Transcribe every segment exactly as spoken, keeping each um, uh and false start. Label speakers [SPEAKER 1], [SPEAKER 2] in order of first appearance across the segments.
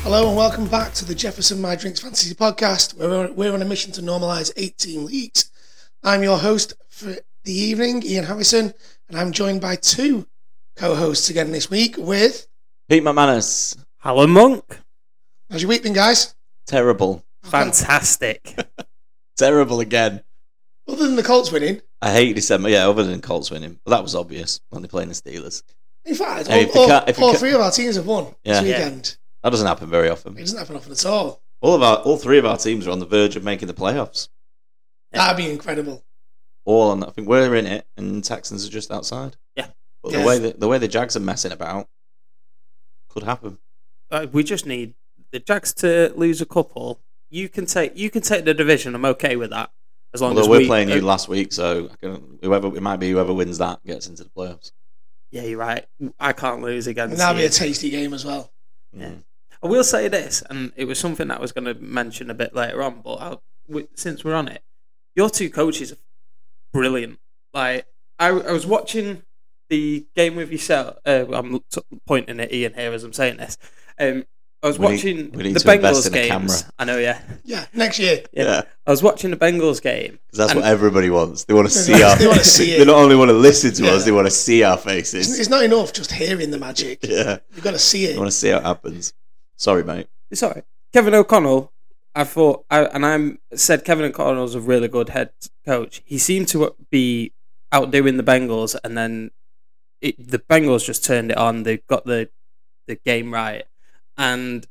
[SPEAKER 1] Hello and welcome back to the Jefferson My Drinks Fantasy Podcast, where we're, we're on a mission to normalise eighteen leagues. I'm your host for the evening, Ian Harrison, and I'm joined by two co-hosts again this week with...
[SPEAKER 2] Pete McManus.
[SPEAKER 3] Alan Monk.
[SPEAKER 1] How's your week been, guys?
[SPEAKER 2] Terrible.
[SPEAKER 3] Fantastic.
[SPEAKER 2] Terrible again.
[SPEAKER 1] Other than the Colts winning.
[SPEAKER 2] I hate December, yeah, other than Colts winning. But that was obvious when they're playing the Steelers.
[SPEAKER 1] In fact,
[SPEAKER 2] Hey,
[SPEAKER 1] all,
[SPEAKER 2] if they
[SPEAKER 1] all,
[SPEAKER 2] can't- if they
[SPEAKER 1] all
[SPEAKER 2] can't-
[SPEAKER 1] three of our teams have won
[SPEAKER 2] Yeah.
[SPEAKER 1] this
[SPEAKER 2] Yeah.
[SPEAKER 1] weekend.
[SPEAKER 2] That doesn't happen very often.
[SPEAKER 1] It doesn't happen often at all.
[SPEAKER 2] All of our, all three of our teams are on the verge of making the playoffs.
[SPEAKER 1] That'd be incredible.
[SPEAKER 2] All on, I think we're in it, and Texans are just outside.
[SPEAKER 3] Yeah.
[SPEAKER 2] But
[SPEAKER 1] Yes.
[SPEAKER 2] the way the, the way the Jags are messing about could happen.
[SPEAKER 3] Uh, we just need the Jags to lose a couple. You can take you can take the division. I'm okay with that. As long
[SPEAKER 2] Although
[SPEAKER 3] as
[SPEAKER 2] we're
[SPEAKER 3] we,
[SPEAKER 2] playing you
[SPEAKER 3] uh,
[SPEAKER 2] last week, so I can, whoever it might be, whoever wins that gets into the playoffs.
[SPEAKER 3] Yeah, you're right. I can't lose against
[SPEAKER 1] And that'll be
[SPEAKER 3] you.
[SPEAKER 1] a tasty game as well.
[SPEAKER 3] Yeah.
[SPEAKER 2] Mm.
[SPEAKER 3] I will say this, and it was something that I was going to mention a bit later on, but I'll, w- since we're on it, your two coaches are brilliant. Like, I, I was watching the game with yourself. Uh, I'm t- pointing at Ian here as I'm saying this. Um, I was
[SPEAKER 2] We need-
[SPEAKER 3] watching
[SPEAKER 2] we need
[SPEAKER 3] the
[SPEAKER 2] to invest
[SPEAKER 3] Bengals
[SPEAKER 2] in a
[SPEAKER 3] games.
[SPEAKER 2] camera.
[SPEAKER 3] I know, yeah.
[SPEAKER 1] Yeah, next year.
[SPEAKER 3] yeah.
[SPEAKER 2] Yeah.
[SPEAKER 3] I was watching the Bengals game.
[SPEAKER 2] Because that's
[SPEAKER 3] And-
[SPEAKER 2] what everybody wants. They want to
[SPEAKER 1] They
[SPEAKER 2] see
[SPEAKER 1] want-
[SPEAKER 2] our
[SPEAKER 1] they want to see it.
[SPEAKER 2] They not only want to listen to
[SPEAKER 1] Yeah.
[SPEAKER 2] us, they want to see our
[SPEAKER 1] It's,
[SPEAKER 2] faces.
[SPEAKER 1] it's not enough just hearing the magic.
[SPEAKER 2] Yeah.
[SPEAKER 1] You've got to see
[SPEAKER 2] They
[SPEAKER 1] it.
[SPEAKER 2] want to see how it happens. Sorry, mate.
[SPEAKER 3] It's all right. Kevin O'Connell, I thought, I, and I said Kevin O'Connell's a really good head coach. He seemed to be outdoing the Bengals, and then it, the Bengals just turned it on. They got the the game right, and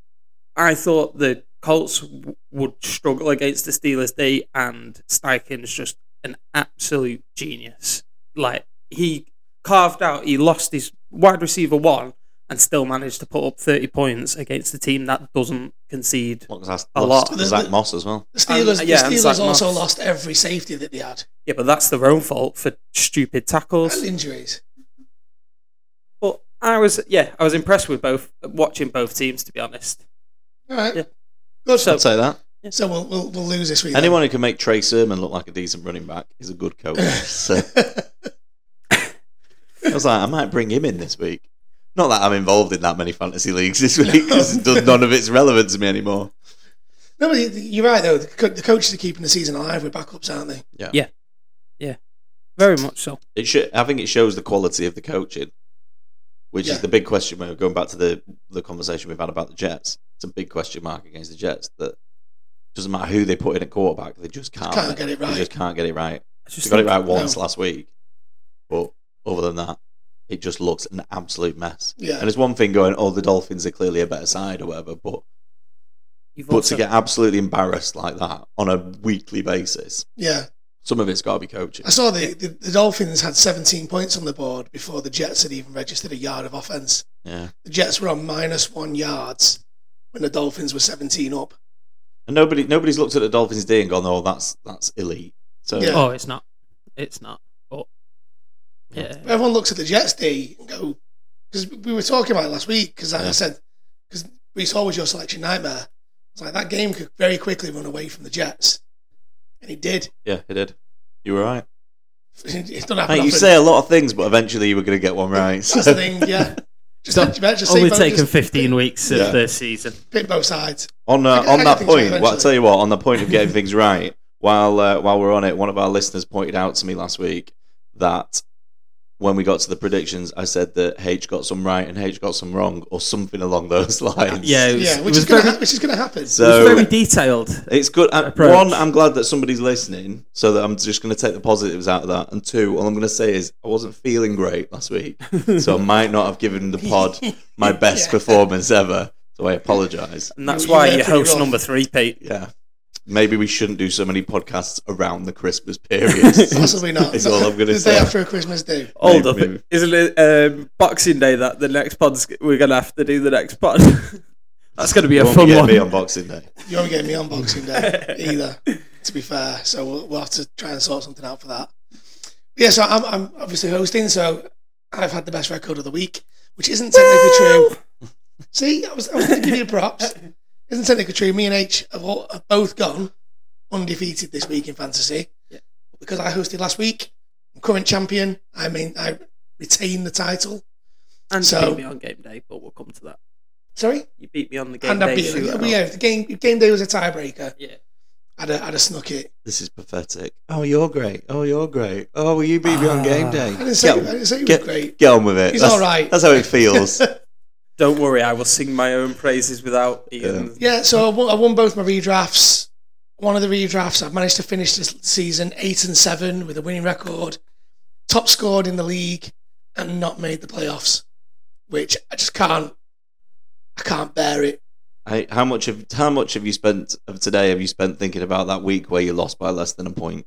[SPEAKER 3] I thought the Colts w- would struggle against the Steelers. They and Steichen's just an absolute genius. Like, he carved out, he lost his wide receiver one, and still managed to put up thirty points against a team that doesn't concede.
[SPEAKER 2] Look, that's
[SPEAKER 3] A
[SPEAKER 2] lost
[SPEAKER 3] lot.
[SPEAKER 2] Zach
[SPEAKER 1] The-
[SPEAKER 2] Moss as well.
[SPEAKER 1] The Steelers,
[SPEAKER 3] Um, yeah,
[SPEAKER 1] the
[SPEAKER 3] and
[SPEAKER 1] Steelers
[SPEAKER 3] Zach
[SPEAKER 1] also
[SPEAKER 3] Moss.
[SPEAKER 1] lost every safety that they had.
[SPEAKER 3] Yeah, but that's their own fault for stupid tackles.
[SPEAKER 1] And injuries.
[SPEAKER 3] But I was, yeah, I was impressed with both, watching both teams, to be honest.
[SPEAKER 1] All right.
[SPEAKER 3] Yeah.
[SPEAKER 1] Good.
[SPEAKER 3] So-
[SPEAKER 2] I'd say that.
[SPEAKER 1] So we'll, we'll, we'll lose this week.
[SPEAKER 2] Anyone who can make Trey Sermon look like a decent running back is a good coach. So I was like, I might bring him in this week. Not that I'm involved in that many fantasy leagues this week, because none of it's relevant to me anymore.
[SPEAKER 1] No, but you're right, though. The, co- the coaches are keeping the season alive with backups, aren't they?
[SPEAKER 2] Yeah.
[SPEAKER 3] Yeah. Very much so.
[SPEAKER 2] It should, I think it shows the quality of the coaching, which
[SPEAKER 1] Yeah.
[SPEAKER 2] is the big question. When we're going back to the, the conversation we've had about the Jets, it's a big question mark against the Jets that doesn't matter who they put in at quarterback, they just can't,
[SPEAKER 1] Can't get it right.
[SPEAKER 2] They just can't get it right.
[SPEAKER 3] I
[SPEAKER 2] They
[SPEAKER 3] just
[SPEAKER 2] got it
[SPEAKER 3] think-
[SPEAKER 2] right once
[SPEAKER 1] no.
[SPEAKER 2] last week, but other than that, it just looks an absolute mess.
[SPEAKER 1] Yeah.
[SPEAKER 2] And it's one thing going, oh, the Dolphins are clearly a better side or whatever, but
[SPEAKER 3] You've
[SPEAKER 2] but
[SPEAKER 3] also,
[SPEAKER 2] to get absolutely embarrassed like that on a weekly basis,
[SPEAKER 1] Yeah.
[SPEAKER 2] some of it's got to be coaching.
[SPEAKER 1] I saw the, the, the Dolphins had seventeen points on the board before the Jets had even registered a yard of offense.
[SPEAKER 2] Yeah,
[SPEAKER 1] The Jets were on minus one yards when the Dolphins were seventeen up.
[SPEAKER 2] and nobody nobody's looked at the Dolphins D and gone, oh, that's that's elite. So
[SPEAKER 1] Yeah.
[SPEAKER 3] oh, it's not. It's not. But, yeah.
[SPEAKER 1] Everyone looks at the Jets D and go, because we were talking about it last week, because I
[SPEAKER 2] Yeah.
[SPEAKER 1] said, because Brees Hall was your selection nightmare. It's like that game could very quickly run away from the Jets. And he did.
[SPEAKER 2] yeah, it did. You were right.
[SPEAKER 1] It's not happening.
[SPEAKER 2] Hey, you say a lot of things, but eventually you were going to get one right.
[SPEAKER 1] That's the thing, yeah. Just,
[SPEAKER 3] So,
[SPEAKER 1] just say
[SPEAKER 3] Only
[SPEAKER 1] both-
[SPEAKER 3] taken
[SPEAKER 1] just
[SPEAKER 3] fifteen weeks of
[SPEAKER 2] Yeah.
[SPEAKER 3] the season.
[SPEAKER 1] pick both sides.
[SPEAKER 2] On uh,
[SPEAKER 1] I- I
[SPEAKER 2] on
[SPEAKER 1] get
[SPEAKER 2] that
[SPEAKER 1] things right
[SPEAKER 2] point, well, I'll
[SPEAKER 1] eventually.
[SPEAKER 2] tell you what. On the point of getting things right, while uh, while we're on it, one of our listeners pointed out to me last week that when we got to the predictions, I said that H got some right and H got some wrong, or something along those lines.
[SPEAKER 3] Yeah, it was,
[SPEAKER 1] Yeah,
[SPEAKER 3] it
[SPEAKER 1] which
[SPEAKER 3] was
[SPEAKER 1] is going
[SPEAKER 3] very,
[SPEAKER 1] to which is going to happen.
[SPEAKER 3] it
[SPEAKER 2] So
[SPEAKER 3] was very detailed.
[SPEAKER 2] it's good. Uh,
[SPEAKER 3] approach.
[SPEAKER 2] one, I'm glad that somebody's listening, so that I'm just going to take the positives out of that. And two, all I'm going to say is I wasn't feeling great last week, so I might not have given the pod my best
[SPEAKER 1] Yeah.
[SPEAKER 2] performance ever. So I apologise.
[SPEAKER 3] And that's
[SPEAKER 1] You-
[SPEAKER 3] why
[SPEAKER 1] you were
[SPEAKER 3] you're
[SPEAKER 1] pretty
[SPEAKER 3] host
[SPEAKER 1] rough.
[SPEAKER 3] number three, Pete.
[SPEAKER 2] Yeah, maybe we shouldn't do so many podcasts around the Christmas period.
[SPEAKER 1] Possibly not.
[SPEAKER 2] Is all I'm going to
[SPEAKER 1] The
[SPEAKER 2] say.
[SPEAKER 1] day after a Christmas do.
[SPEAKER 3] Hold
[SPEAKER 2] Maybe-
[SPEAKER 3] up.
[SPEAKER 2] maybe.
[SPEAKER 3] Isn't it um, Boxing Day that the next pod's we're going to have to do the next pod? That's going to be a
[SPEAKER 2] You won't
[SPEAKER 3] fun
[SPEAKER 2] be getting
[SPEAKER 3] one.
[SPEAKER 2] me on Boxing Day.
[SPEAKER 1] You won't get me on Boxing Day either, to be fair. So we'll, we'll have to try and sort something out for that. But yeah, so I'm, I'm obviously hosting, so I've had the best record of the week, which isn't technically true. See, I was, I was going to give you props. Isn't technically true. Me and H have, all, have both gone undefeated this week in fantasy.
[SPEAKER 3] Yeah.
[SPEAKER 1] Because I hosted last week, I'm current champion. I mean, I retain the title.
[SPEAKER 3] And
[SPEAKER 1] So-
[SPEAKER 3] beat me on game day, but we'll come to that.
[SPEAKER 1] Sorry?
[SPEAKER 3] You beat me on the game
[SPEAKER 1] And I
[SPEAKER 3] day
[SPEAKER 1] beat you.
[SPEAKER 3] shootout.
[SPEAKER 1] Yeah, the game, game day was a tiebreaker.
[SPEAKER 3] Yeah.
[SPEAKER 1] I'd have, I'd have snuck it.
[SPEAKER 2] This is pathetic. Oh, you're great. Oh, you're great. Oh, well, you beat me on game day.
[SPEAKER 1] I didn't say,
[SPEAKER 2] Get
[SPEAKER 1] I
[SPEAKER 2] on-
[SPEAKER 1] didn't say he
[SPEAKER 2] get,
[SPEAKER 1] was great.
[SPEAKER 2] get on with it.
[SPEAKER 1] He's
[SPEAKER 2] that's,
[SPEAKER 1] all right.
[SPEAKER 2] That's how it feels.
[SPEAKER 3] Don't worry, I will sing my own praises without Ian.
[SPEAKER 1] Yeah, so I won, I won both my redrafts. One of the redrafts, I've managed to finish this season eight and seven with a winning record, top scored in the league, and not made the playoffs, which I just can't. I can't bear it.
[SPEAKER 2] I, how much of how much have you spent of today? Have you spent thinking about that week where you lost by less than a point?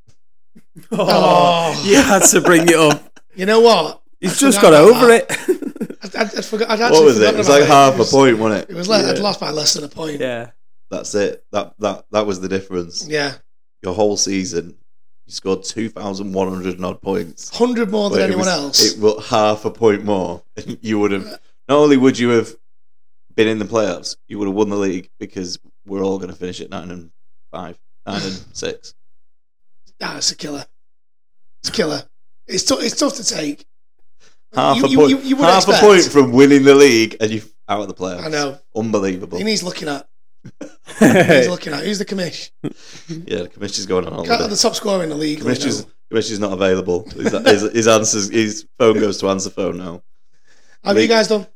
[SPEAKER 3] Oh, you had to bring it up.
[SPEAKER 1] You know what?
[SPEAKER 3] He's
[SPEAKER 1] I
[SPEAKER 3] just
[SPEAKER 1] forgot
[SPEAKER 3] got
[SPEAKER 1] about
[SPEAKER 3] over
[SPEAKER 1] that.
[SPEAKER 3] it.
[SPEAKER 1] I'd, I'd, I'd forgot, I'd actually
[SPEAKER 2] What was it?
[SPEAKER 1] forgotten
[SPEAKER 2] It was
[SPEAKER 1] about
[SPEAKER 2] like half
[SPEAKER 1] It was-
[SPEAKER 2] a point, wasn't it?
[SPEAKER 1] It was like I'd
[SPEAKER 3] Yeah.
[SPEAKER 1] lost by less than a point.
[SPEAKER 3] Yeah.
[SPEAKER 2] That's it. That that that was the difference.
[SPEAKER 1] Yeah.
[SPEAKER 2] Your whole season, you scored two thousand one hundred and odd points.
[SPEAKER 1] one hundred more than
[SPEAKER 2] But it
[SPEAKER 1] anyone
[SPEAKER 2] was-
[SPEAKER 1] else.
[SPEAKER 2] It was half a point more. You would have not only would you have been in the playoffs, you would have won the league because we're all going to finish at nine and five, nine and six.
[SPEAKER 1] Ah, it's a killer. It's a killer. It's, t- it's tough to take.
[SPEAKER 2] Half
[SPEAKER 1] You-
[SPEAKER 2] a
[SPEAKER 1] you-
[SPEAKER 2] point.
[SPEAKER 1] you- you would
[SPEAKER 2] half
[SPEAKER 1] expect-
[SPEAKER 2] a point from winning the league, and you out of the playoffs.
[SPEAKER 1] I know.
[SPEAKER 2] Unbelievable.
[SPEAKER 1] He needs looking at. He's looking at. Who's the commish?
[SPEAKER 2] Yeah, the commissioner's going on
[SPEAKER 1] Can't
[SPEAKER 2] holiday.
[SPEAKER 1] have the top scorer in the league. we
[SPEAKER 2] Commissioner's,
[SPEAKER 1] know.
[SPEAKER 2] commissioner's not available. His, his, his answers, his phone goes to answer phone now.
[SPEAKER 1] How have you guys done?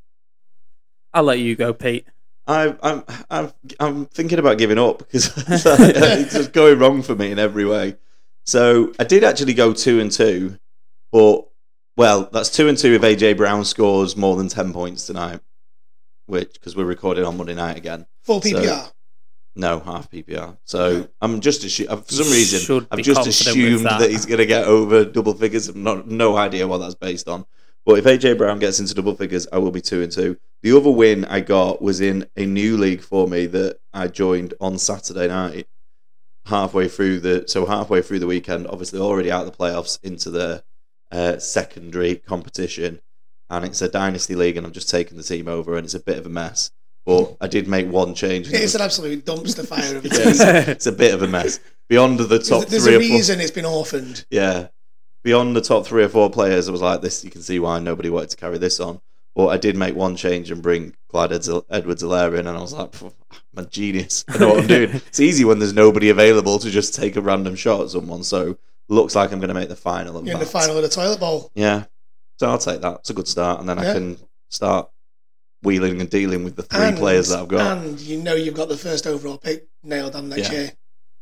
[SPEAKER 3] I'll let you go, Pete.
[SPEAKER 2] I, I'm, I'm, I'm thinking about giving up because it's just going wrong for me in every way. So I did actually go two and two, but well, that's two and two if A J Brown scores more than ten points tonight, which because we're recording on Monday night again.
[SPEAKER 1] Full P P R.
[SPEAKER 2] So- No, half P P R. So
[SPEAKER 1] Okay.
[SPEAKER 2] I'm just assu- for some
[SPEAKER 3] You
[SPEAKER 2] reason
[SPEAKER 3] should
[SPEAKER 2] I've
[SPEAKER 3] be
[SPEAKER 2] just
[SPEAKER 3] confident with
[SPEAKER 2] assumed
[SPEAKER 3] that.
[SPEAKER 2] that. he's going to get over double figures. I've not no idea what that's based on. But if A J Brown gets into double figures, I will be two and two. The other win I got was in a new league for me that I joined on Saturday night. Halfway through the so halfway through the weekend, obviously already out of the playoffs into the uh, secondary competition, and it's a dynasty league, and I've just taken the team over, and it's a bit of a mess. But I did make one change. and it
[SPEAKER 1] It's
[SPEAKER 2] was-
[SPEAKER 1] an absolute dumpster fire of a
[SPEAKER 2] Yeah,
[SPEAKER 1] team.
[SPEAKER 2] it's, it's a bit of a mess. Beyond the top
[SPEAKER 1] There's
[SPEAKER 2] three
[SPEAKER 1] a
[SPEAKER 2] or four,
[SPEAKER 1] reason it's been orphaned.
[SPEAKER 2] yeah. Beyond the top three or four players, I was like, this. You can see why nobody wanted to carry this on. But I did make one change and bring Clyde Edwards-Helaire in, and I was like, "Phew, I'm a genius. I know what I'm doing. It's easy when there's nobody available to just take a random shot at someone. So looks like I'm going to make the final. And
[SPEAKER 1] You're in the
[SPEAKER 2] backed.
[SPEAKER 1] final of the toilet bowl.
[SPEAKER 2] Yeah. So I'll take that. It's a good start, and then
[SPEAKER 1] Yeah.
[SPEAKER 2] I can start wheeling and dealing with the three
[SPEAKER 1] And-
[SPEAKER 2] players that I've got.
[SPEAKER 1] And you know you've got the first overall pick nailed on next
[SPEAKER 2] Yeah.
[SPEAKER 1] year.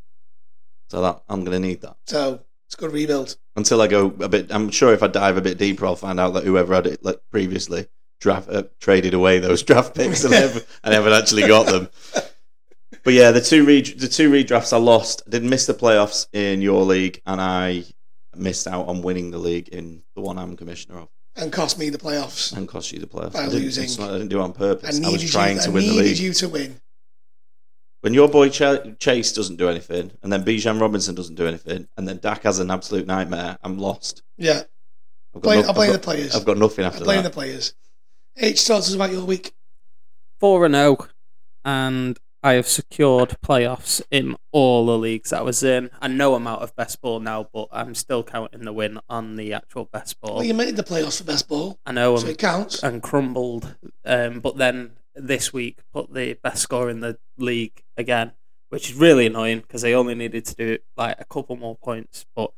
[SPEAKER 2] So that I'm going to need that.
[SPEAKER 1] So it's a good rebuild.
[SPEAKER 2] Until I go a bit, I'm sure if I dive a bit deeper, I'll find out that whoever had it like, previously draft uh, traded away those draft picks and I haven't, I haven't actually got them. But yeah, the two re- the two redrafts I lost. I did miss the playoffs in your league, and I missed out on winning the league in the one I'm commissioner of,
[SPEAKER 1] And cost me the playoffs.
[SPEAKER 2] and cost you the playoffs.
[SPEAKER 1] By
[SPEAKER 2] I didn't,
[SPEAKER 1] losing.
[SPEAKER 2] it's not- I didn't do it on purpose.
[SPEAKER 1] I
[SPEAKER 2] I,
[SPEAKER 1] needed,
[SPEAKER 2] was trying
[SPEAKER 1] you,
[SPEAKER 2] to
[SPEAKER 1] I
[SPEAKER 2] win the
[SPEAKER 1] needed
[SPEAKER 2] league.
[SPEAKER 1] you to win.
[SPEAKER 2] When your boy Ch- Chase doesn't do anything, and then Bijan Robinson doesn't do anything, and then Dak has an absolute nightmare, I'm lost.
[SPEAKER 1] Yeah.
[SPEAKER 2] I've got
[SPEAKER 1] Blame,
[SPEAKER 2] no-
[SPEAKER 1] I'll blame
[SPEAKER 2] I've
[SPEAKER 1] the
[SPEAKER 2] got-
[SPEAKER 1] players.
[SPEAKER 2] I've got nothing
[SPEAKER 1] I'll
[SPEAKER 2] after
[SPEAKER 1] blame
[SPEAKER 2] that.
[SPEAKER 1] the players. H, talk to us about your week.
[SPEAKER 3] four and oh, and I have secured playoffs in all the leagues that I was in. I know I'm out of best ball now, but I'm still counting the win on the actual best ball.
[SPEAKER 1] Well, you made the playoffs for best ball,
[SPEAKER 3] I know
[SPEAKER 1] so
[SPEAKER 3] I'm
[SPEAKER 1] it counts.
[SPEAKER 3] and crumbled, um, but then this week put the best score in the league again, which is really annoying because they only needed to do like a couple more points. But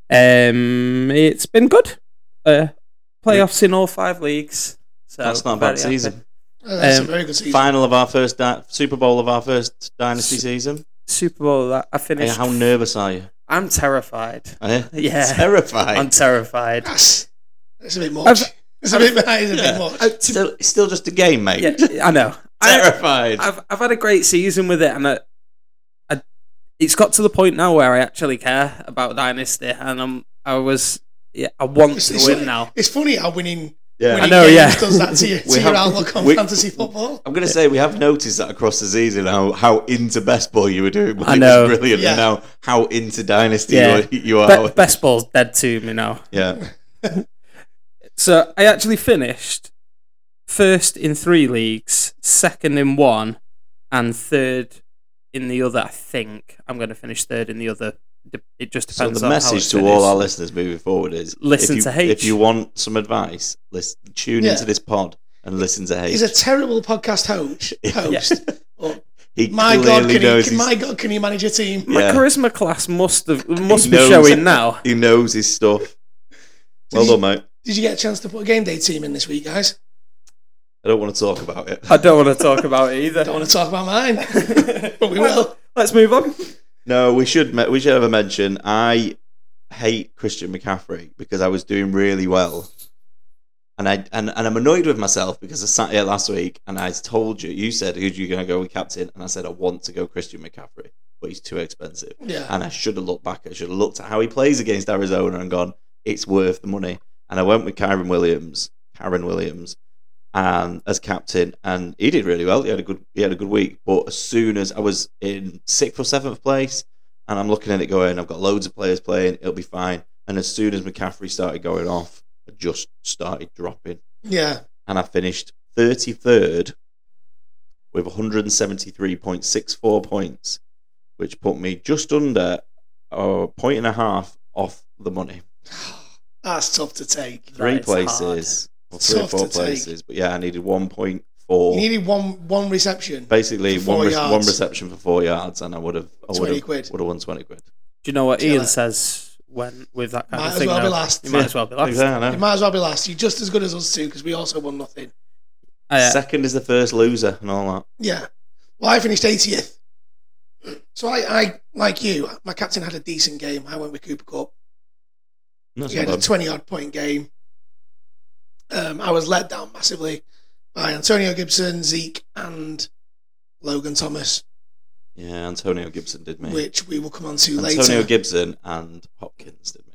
[SPEAKER 3] um, it's been good. Uh, playoffs in all five leagues. So
[SPEAKER 2] That's not a
[SPEAKER 3] very
[SPEAKER 2] bad
[SPEAKER 3] happy.
[SPEAKER 2] season.
[SPEAKER 1] Oh, that's
[SPEAKER 3] um,
[SPEAKER 1] a very good season.
[SPEAKER 2] Final of our first di- Super Bowl of our first dynasty
[SPEAKER 3] S-
[SPEAKER 2] season.
[SPEAKER 3] Super Bowl that I
[SPEAKER 2] Hey,
[SPEAKER 3] finished.
[SPEAKER 2] how nervous are you?
[SPEAKER 3] I'm terrified.
[SPEAKER 2] Eh?
[SPEAKER 3] Yeah.
[SPEAKER 2] Terrified.
[SPEAKER 3] I'm terrified.
[SPEAKER 1] That's, that's a bit much.
[SPEAKER 3] I've-
[SPEAKER 1] it's a bit, that is a bit much.
[SPEAKER 2] It's still, it's still just a game, mate.
[SPEAKER 3] Yeah, I know. I,
[SPEAKER 2] Terrified.
[SPEAKER 3] I've I've had a great season with it, and I, I, it's got to the point now where I actually care about Dynasty, and I'm I was yeah I want
[SPEAKER 1] It's,
[SPEAKER 3] to
[SPEAKER 1] it's,
[SPEAKER 3] win now.
[SPEAKER 1] it's funny how winning,
[SPEAKER 2] yeah.
[SPEAKER 1] winning
[SPEAKER 3] I know,
[SPEAKER 1] games
[SPEAKER 3] yeah.
[SPEAKER 1] does that to, you,
[SPEAKER 2] We
[SPEAKER 1] to your
[SPEAKER 2] have-
[SPEAKER 1] outlook on
[SPEAKER 2] we-
[SPEAKER 1] fantasy football.
[SPEAKER 2] I'm going to say we have noticed that across the season how, how into best ball you were doing. Which
[SPEAKER 3] I know.
[SPEAKER 2] was brilliant.
[SPEAKER 1] Yeah.
[SPEAKER 2] And now how into dynasty
[SPEAKER 3] Yeah.
[SPEAKER 2] you are. You are.
[SPEAKER 3] Be- best ball's dead to me now.
[SPEAKER 2] Yeah.
[SPEAKER 3] So I actually finished first in three leagues, second in one, and third in the other. I think I'm going to finish third in the other. De- It just
[SPEAKER 2] So
[SPEAKER 3] depends
[SPEAKER 2] the
[SPEAKER 3] on
[SPEAKER 2] message
[SPEAKER 3] how
[SPEAKER 2] to
[SPEAKER 3] it
[SPEAKER 2] all
[SPEAKER 3] finishes.
[SPEAKER 2] our listeners moving forward is
[SPEAKER 3] Listen
[SPEAKER 2] if you,
[SPEAKER 3] to H.
[SPEAKER 2] If you want some advice, listen, tune
[SPEAKER 1] Yeah.
[SPEAKER 2] into this pod and listens to H.
[SPEAKER 1] He's a terrible podcast host. Host. But
[SPEAKER 2] He
[SPEAKER 1] my God,
[SPEAKER 2] clearly
[SPEAKER 1] can
[SPEAKER 2] knows
[SPEAKER 1] he,
[SPEAKER 2] his-
[SPEAKER 1] my God, can you manage a team?
[SPEAKER 3] My
[SPEAKER 2] Yeah.
[SPEAKER 3] charisma class must have must
[SPEAKER 2] He
[SPEAKER 3] be
[SPEAKER 2] knows-
[SPEAKER 3] showing now.
[SPEAKER 2] He knows his stuff. Well
[SPEAKER 1] you-
[SPEAKER 2] done, mate.
[SPEAKER 1] Did you get a chance to put a game day team in this week, guys?
[SPEAKER 2] I don't want to talk about it.
[SPEAKER 3] I don't want to talk about it either.
[SPEAKER 1] Don't want to talk about mine, but we will.
[SPEAKER 3] Let's move on.
[SPEAKER 2] No, we should me- we should have a mention. I hate Christian McCaffrey because I was doing really well, and I and, and I'm annoyed with myself because I sat here last week and I told you, you said who you going to go with captain, and I said I want to go Christian McCaffrey, but he's too expensive.
[SPEAKER 1] Yeah.
[SPEAKER 2] And I should have looked back. I should have looked at how he plays against Arizona and gone, it's worth the money. And I went with Kyron Williams, Kyron Williams, and as captain, and he did really well. He had a good, he had a good week. But as soon as I was in sixth or seventh place, and I'm looking at it going, I've got loads of players playing, it'll be fine. And as soon as McCaffrey started going off, I just started dropping,
[SPEAKER 1] Yeah.
[SPEAKER 2] and I finished thirty-third with one hundred seventy-three point six four points, which put me just under a point and a half off the money.
[SPEAKER 1] That's tough to take.
[SPEAKER 2] Three
[SPEAKER 3] That is
[SPEAKER 2] places, or three or
[SPEAKER 1] Tough
[SPEAKER 2] four
[SPEAKER 1] to take.
[SPEAKER 2] places, but yeah, I needed one point four.
[SPEAKER 1] You needed one one reception.
[SPEAKER 2] Basically,
[SPEAKER 1] for four
[SPEAKER 2] one re-
[SPEAKER 1] yards.
[SPEAKER 2] one reception for four yards, and I would have I would
[SPEAKER 1] twenty
[SPEAKER 2] have
[SPEAKER 1] quid.
[SPEAKER 2] would have won twenty quid.
[SPEAKER 3] Do you know what
[SPEAKER 1] Yeah.
[SPEAKER 3] Ian says when with that kind
[SPEAKER 1] Might
[SPEAKER 3] of
[SPEAKER 1] as
[SPEAKER 3] thing?
[SPEAKER 1] well be
[SPEAKER 3] now?
[SPEAKER 1] last.
[SPEAKER 3] You might
[SPEAKER 2] Yeah.
[SPEAKER 3] as well be last.
[SPEAKER 2] Exactly, I know.
[SPEAKER 1] You might as well be last. You're just as good as us two because we also won nothing.
[SPEAKER 3] Uh,
[SPEAKER 2] Second is the first loser, and all that.
[SPEAKER 1] Yeah. Well, I finished eightieth. So I, I like you, my captain had a decent game. I went with Cooper Cup.
[SPEAKER 2] That's
[SPEAKER 1] He
[SPEAKER 2] not
[SPEAKER 1] had a
[SPEAKER 2] bad.
[SPEAKER 1] twenty odd point game. Um, I was let down massively by Antonio Gibson, Zeke, and Logan Thomas,
[SPEAKER 2] Yeah, Antonio Gibson did me.
[SPEAKER 1] which we will come on to
[SPEAKER 2] Antonio
[SPEAKER 1] later.
[SPEAKER 2] Gibson and Hopkins did me.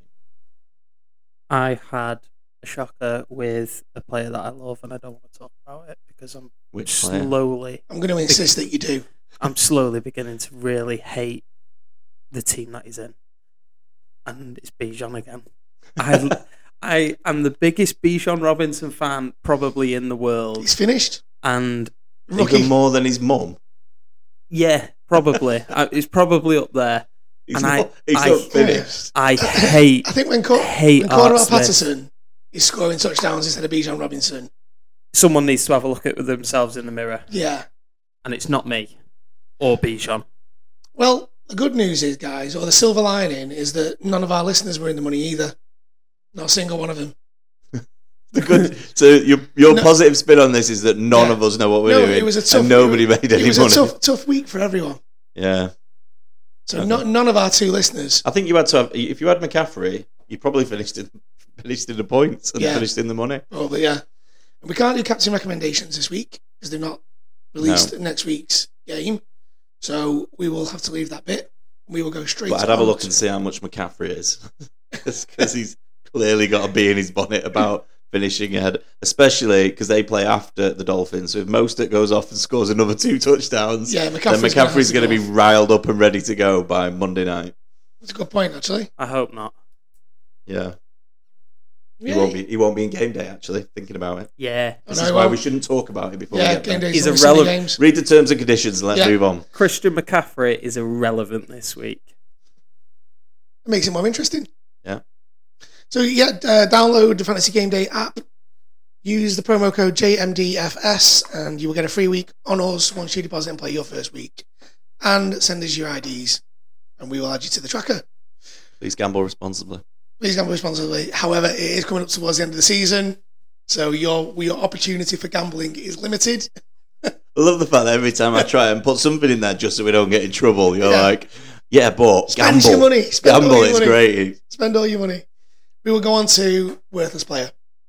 [SPEAKER 3] I had a shocker with a player that I love, and I don't want to talk about it because I'm
[SPEAKER 2] Which player?
[SPEAKER 3] slowly,
[SPEAKER 1] I'm going to insist that you do.
[SPEAKER 3] I'm slowly beginning to really hate the team that he's in, and it's Bijan again. I, I am the biggest Bijan Robinson fan probably in the world,
[SPEAKER 1] He's finished.
[SPEAKER 3] and
[SPEAKER 1] Rookie.
[SPEAKER 2] Even more than his mum.
[SPEAKER 3] yeah, probably I, it's probably up there.
[SPEAKER 2] He's
[SPEAKER 3] And I-
[SPEAKER 2] not, he's
[SPEAKER 3] I-
[SPEAKER 2] not finished.
[SPEAKER 3] I hate
[SPEAKER 1] I think when, Cor-
[SPEAKER 3] hate
[SPEAKER 1] when Cordell
[SPEAKER 3] Art Smith.
[SPEAKER 1] Patterson is scoring touchdowns instead of Bijan Robinson.
[SPEAKER 3] Someone needs to have a look at themselves in the mirror,
[SPEAKER 1] Yeah.
[SPEAKER 3] and it's not me or Bijan.
[SPEAKER 1] Well, the good news is, guys, or the silver lining is that none of our listeners were in the money either. Not a single one of them.
[SPEAKER 2] The good. So your your
[SPEAKER 1] No.
[SPEAKER 2] positive spin on this is that none
[SPEAKER 1] Yeah.
[SPEAKER 2] of us know what we're
[SPEAKER 1] No,
[SPEAKER 2] doing,
[SPEAKER 1] it was a tough.
[SPEAKER 2] and nobody made
[SPEAKER 1] It
[SPEAKER 2] any
[SPEAKER 1] was
[SPEAKER 2] money.
[SPEAKER 1] a tough, tough week for everyone.
[SPEAKER 2] Yeah,
[SPEAKER 1] So
[SPEAKER 2] Okay.
[SPEAKER 1] no, none of our two listeners.
[SPEAKER 2] I think you had to have. If you had McCaffrey, you probably finished in finished in the points and
[SPEAKER 1] Yeah.
[SPEAKER 2] finished in the money.
[SPEAKER 1] Probably, yeah. And we can't do captain recommendations this week because they've not released next week's game. So we will have to leave that bit. We will go straight.
[SPEAKER 2] But I'd have a look and see how much McCaffrey is, because he's clearly got a bee in his bonnet about finishing ahead, especially because they play after the Dolphins. So if Mostert goes off and scores another two touchdowns,
[SPEAKER 1] Yeah,
[SPEAKER 2] then
[SPEAKER 1] McCaffrey's,
[SPEAKER 2] McCaffrey's
[SPEAKER 1] going to
[SPEAKER 2] be riled up and ready to go by Monday night.
[SPEAKER 1] That's a good point, actually.
[SPEAKER 3] I hope not.
[SPEAKER 2] Yeah, he
[SPEAKER 1] Yeah,
[SPEAKER 2] won't be. He won't be in game day. Actually, thinking about it,
[SPEAKER 3] Yeah,
[SPEAKER 1] I
[SPEAKER 2] this
[SPEAKER 1] know,
[SPEAKER 2] is why
[SPEAKER 1] well-
[SPEAKER 2] we shouldn't talk about it before.
[SPEAKER 1] yeah,
[SPEAKER 2] we get
[SPEAKER 1] game
[SPEAKER 2] there.
[SPEAKER 1] days.
[SPEAKER 3] He's
[SPEAKER 1] only
[SPEAKER 3] irrelevant.
[SPEAKER 1] Sunday games.
[SPEAKER 2] Read the terms and conditions and let's
[SPEAKER 1] Yeah.
[SPEAKER 2] move on.
[SPEAKER 3] Christian McCaffrey is irrelevant this week.
[SPEAKER 1] It makes it more interesting.
[SPEAKER 2] Yeah.
[SPEAKER 1] So yeah, uh, download the Fantasy Game Day app. Use the promo code J M D F S and you will get a free week on us once you deposit and play your first week. And send us your I Ds and we will add you to the tracker.
[SPEAKER 2] Please gamble responsibly.
[SPEAKER 1] Please gamble responsibly. However, it is coming up towards the end of the season, so your your opportunity for gambling is limited.
[SPEAKER 2] I love the fact that every time I try and put something in there just so we don't get in trouble, you're
[SPEAKER 1] Yeah.
[SPEAKER 2] like, yeah, but
[SPEAKER 1] Spend
[SPEAKER 2] gamble.
[SPEAKER 1] your money. Spend
[SPEAKER 2] Gamble,
[SPEAKER 1] all your
[SPEAKER 2] it's
[SPEAKER 1] money.
[SPEAKER 2] great.
[SPEAKER 1] Spend all your money. We will go on to Worthless Player.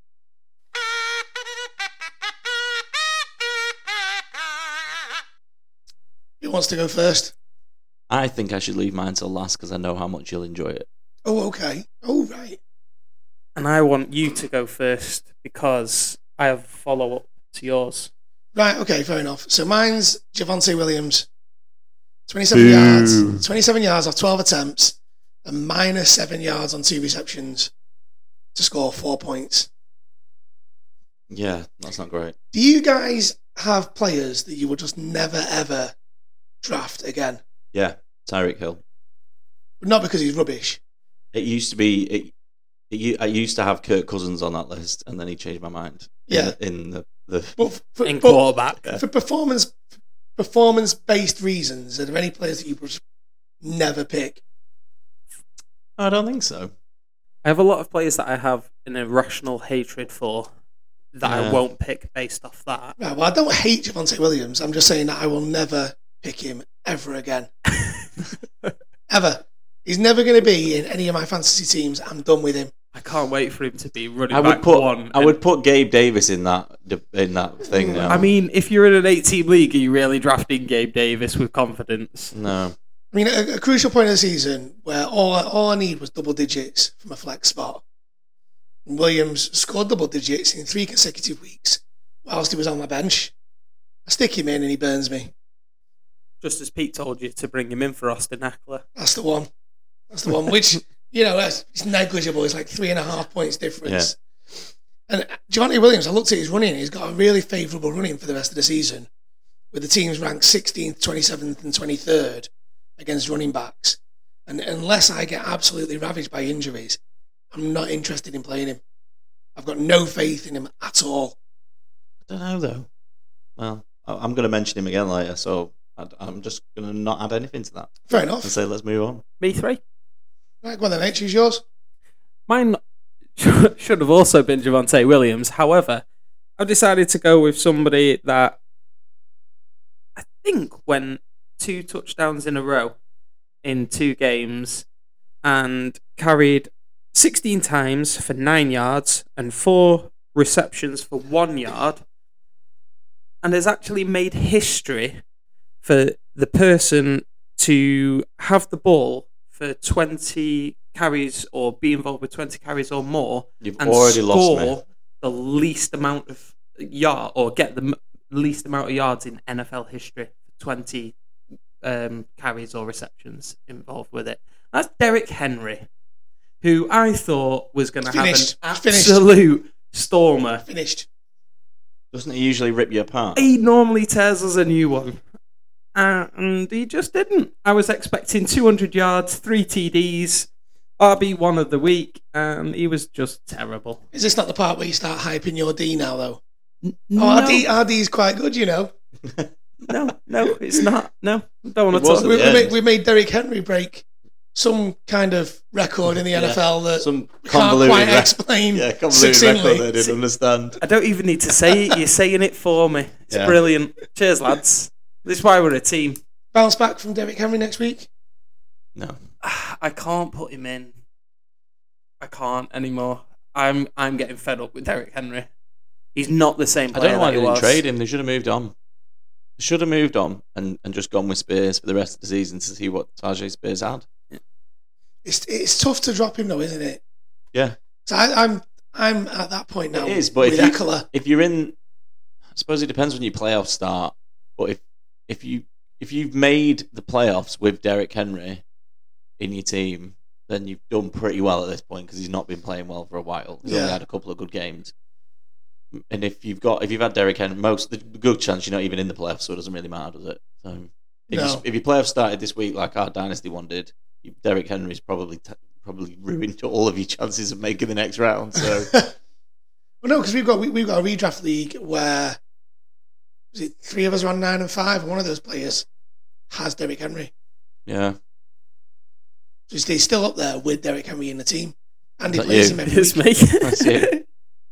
[SPEAKER 1] Who wants to go first?
[SPEAKER 2] I think I should leave mine till last because I know how much you'll enjoy it.
[SPEAKER 1] Oh, okay. Oh, right.
[SPEAKER 3] And I want you to go first because I have a follow up to yours.
[SPEAKER 1] Right, okay, fair enough. So mine's Javonte Williams. twenty-seven
[SPEAKER 2] Boo.
[SPEAKER 1] yards. twenty-seven yards off twelve attempts and minus seven yards on two receptions to score four points.
[SPEAKER 2] Yeah, that's not great.
[SPEAKER 1] Do you guys have players that you will just never, ever draft again?
[SPEAKER 2] Yeah, Tyreek Hill.
[SPEAKER 1] Not because he's rubbish.
[SPEAKER 2] It used to be. It, it, u- I used to have Kirk Cousins on that list, and then he changed my mind. in
[SPEAKER 1] Yeah.
[SPEAKER 2] the, in the the
[SPEAKER 1] But for,
[SPEAKER 3] in
[SPEAKER 1] but
[SPEAKER 3] quarterback.
[SPEAKER 1] for performance performance based reasons, are there any players that you would never pick?
[SPEAKER 2] I don't think so.
[SPEAKER 3] I have a lot of players that I have an irrational hatred for that I
[SPEAKER 2] Yeah.
[SPEAKER 3] won't pick based off that.
[SPEAKER 1] Right, well, I don't hate Javonte Williams. I'm just saying that I will never pick him ever again. Ever. He's never going to be in any of my fantasy teams. I'm done with him.
[SPEAKER 3] I can't wait for him to be running
[SPEAKER 2] I would
[SPEAKER 3] back
[SPEAKER 2] put
[SPEAKER 3] one.
[SPEAKER 2] I
[SPEAKER 3] and-
[SPEAKER 2] would put Gabe Davis in that in that thing now.
[SPEAKER 3] I mean, if you're in an eight-team league, are you really drafting Gabe Davis with confidence?
[SPEAKER 2] no.
[SPEAKER 1] I mean, a, a crucial point of the season where all, all I need was double digits from a flex spot. And Williams scored double digits in three consecutive weeks whilst he was on my bench. I stick him in and he burns me.
[SPEAKER 3] Just as Pete told you to bring him in for Austin Eckler.
[SPEAKER 1] That's the one. That's the one. Which, you know, that's, it's negligible. It's like three and a half points difference. And Javonte Williams, I looked at his running. He's got a really favourable running for the rest of the season, with the teams ranked sixteenth, twenty-seventh, and twenty-third against running backs. And unless I get absolutely ravaged by injuries, I'm not interested in playing him. I've got no faith in him at all.
[SPEAKER 2] I don't know though. Well, I- I'm going to mention him again later, so I- I'm just going to not add anything to that
[SPEAKER 1] Fair
[SPEAKER 2] and
[SPEAKER 1] enough.
[SPEAKER 2] say let's move on.
[SPEAKER 3] Me three.
[SPEAKER 1] Right, go on then, mate. Choose yours.
[SPEAKER 3] Mine should have also been Javonte Williams. However, I've decided to go with somebody that I think went two touchdowns in a row in two games and carried sixteen times for nine yards and four receptions for one yard, and has actually made history for the person to have the ball for twenty carries or be involved with twenty carries or more
[SPEAKER 2] You've
[SPEAKER 3] and
[SPEAKER 2] already
[SPEAKER 3] score
[SPEAKER 2] lost me.
[SPEAKER 3] the least amount of yard or get the m- least amount of yards in N F L history. twenty um, carries or receptions involved with it. That's Derrick Henry, who I thought was going to have an
[SPEAKER 1] Finished. Finished.
[SPEAKER 3] absolute stormer.
[SPEAKER 1] Finished.
[SPEAKER 2] Doesn't he usually rip you apart?
[SPEAKER 3] He normally tears us a new one. Uh, and he just didn't. I was expecting two hundred yards, three T Ds, R B one of the week, and he was just terrible.
[SPEAKER 1] Is this not the part where you start hyping your D now, though?
[SPEAKER 3] N-
[SPEAKER 1] Oh,
[SPEAKER 3] no,
[SPEAKER 1] R D, R D's quite good, you know.
[SPEAKER 3] no, no, it's not. No, don't want
[SPEAKER 2] It
[SPEAKER 3] to talk.
[SPEAKER 2] wasn't.
[SPEAKER 1] We, we,
[SPEAKER 2] Yeah.
[SPEAKER 1] made, we made Derrick Henry break some kind of record in the N F L that
[SPEAKER 2] Some
[SPEAKER 1] we can't
[SPEAKER 2] convoluted
[SPEAKER 1] quite
[SPEAKER 2] rec-
[SPEAKER 1] explain
[SPEAKER 2] Yeah, convoluted
[SPEAKER 1] succinctly.
[SPEAKER 2] record they didn't understand.
[SPEAKER 3] I don't even need to say it. You're saying it for me. It's
[SPEAKER 2] Yeah.
[SPEAKER 3] brilliant. Cheers, lads. This is why we're a team.
[SPEAKER 1] Bounce back from Derrick Henry next week.
[SPEAKER 2] No.
[SPEAKER 3] I can't put him in. I can't anymore. I'm I'm getting fed up with Derrick Henry. He's not the same
[SPEAKER 2] I
[SPEAKER 3] player
[SPEAKER 2] don't know why
[SPEAKER 3] that
[SPEAKER 2] they
[SPEAKER 3] he
[SPEAKER 2] didn't
[SPEAKER 3] was.
[SPEAKER 2] trade him. They should have moved on. They should have moved on and, and just gone with Spears for the rest of the season to see what Tajay Spears had.
[SPEAKER 1] It's it's tough to drop him though, isn't it?
[SPEAKER 2] Yeah.
[SPEAKER 1] So I, I'm I'm at that point now.
[SPEAKER 2] It is, but
[SPEAKER 1] with
[SPEAKER 2] if you-
[SPEAKER 1] Eckler.
[SPEAKER 2] If you're in, I suppose it depends when your playoffs start. But if if you if you've made the playoffs with Derrick Henry in your team, then you've done pretty well at this point because he's not been playing well for a while. He's
[SPEAKER 1] Yeah.
[SPEAKER 2] only had a couple of good games. And if you've got if you've had Derrick Henry, most the good chance you're not even in the playoffs, so it doesn't really matter, does it? So if,
[SPEAKER 1] No.
[SPEAKER 2] you, if your playoffs started this week like our dynasty one did, you- Derrick Henry's probably t- probably ruined all of your chances of making the next round. So
[SPEAKER 1] Well, no, because we've got we, we've got a redraft league where is it three of us are on nine and five, and one of those players has Derrick Henry.
[SPEAKER 2] yeah.
[SPEAKER 1] So he's he's still up there with Derrick Henry in the team, and he
[SPEAKER 2] Is that
[SPEAKER 1] plays
[SPEAKER 2] you?
[SPEAKER 1] him every
[SPEAKER 3] It's
[SPEAKER 1] week.
[SPEAKER 3] me.
[SPEAKER 2] That's it.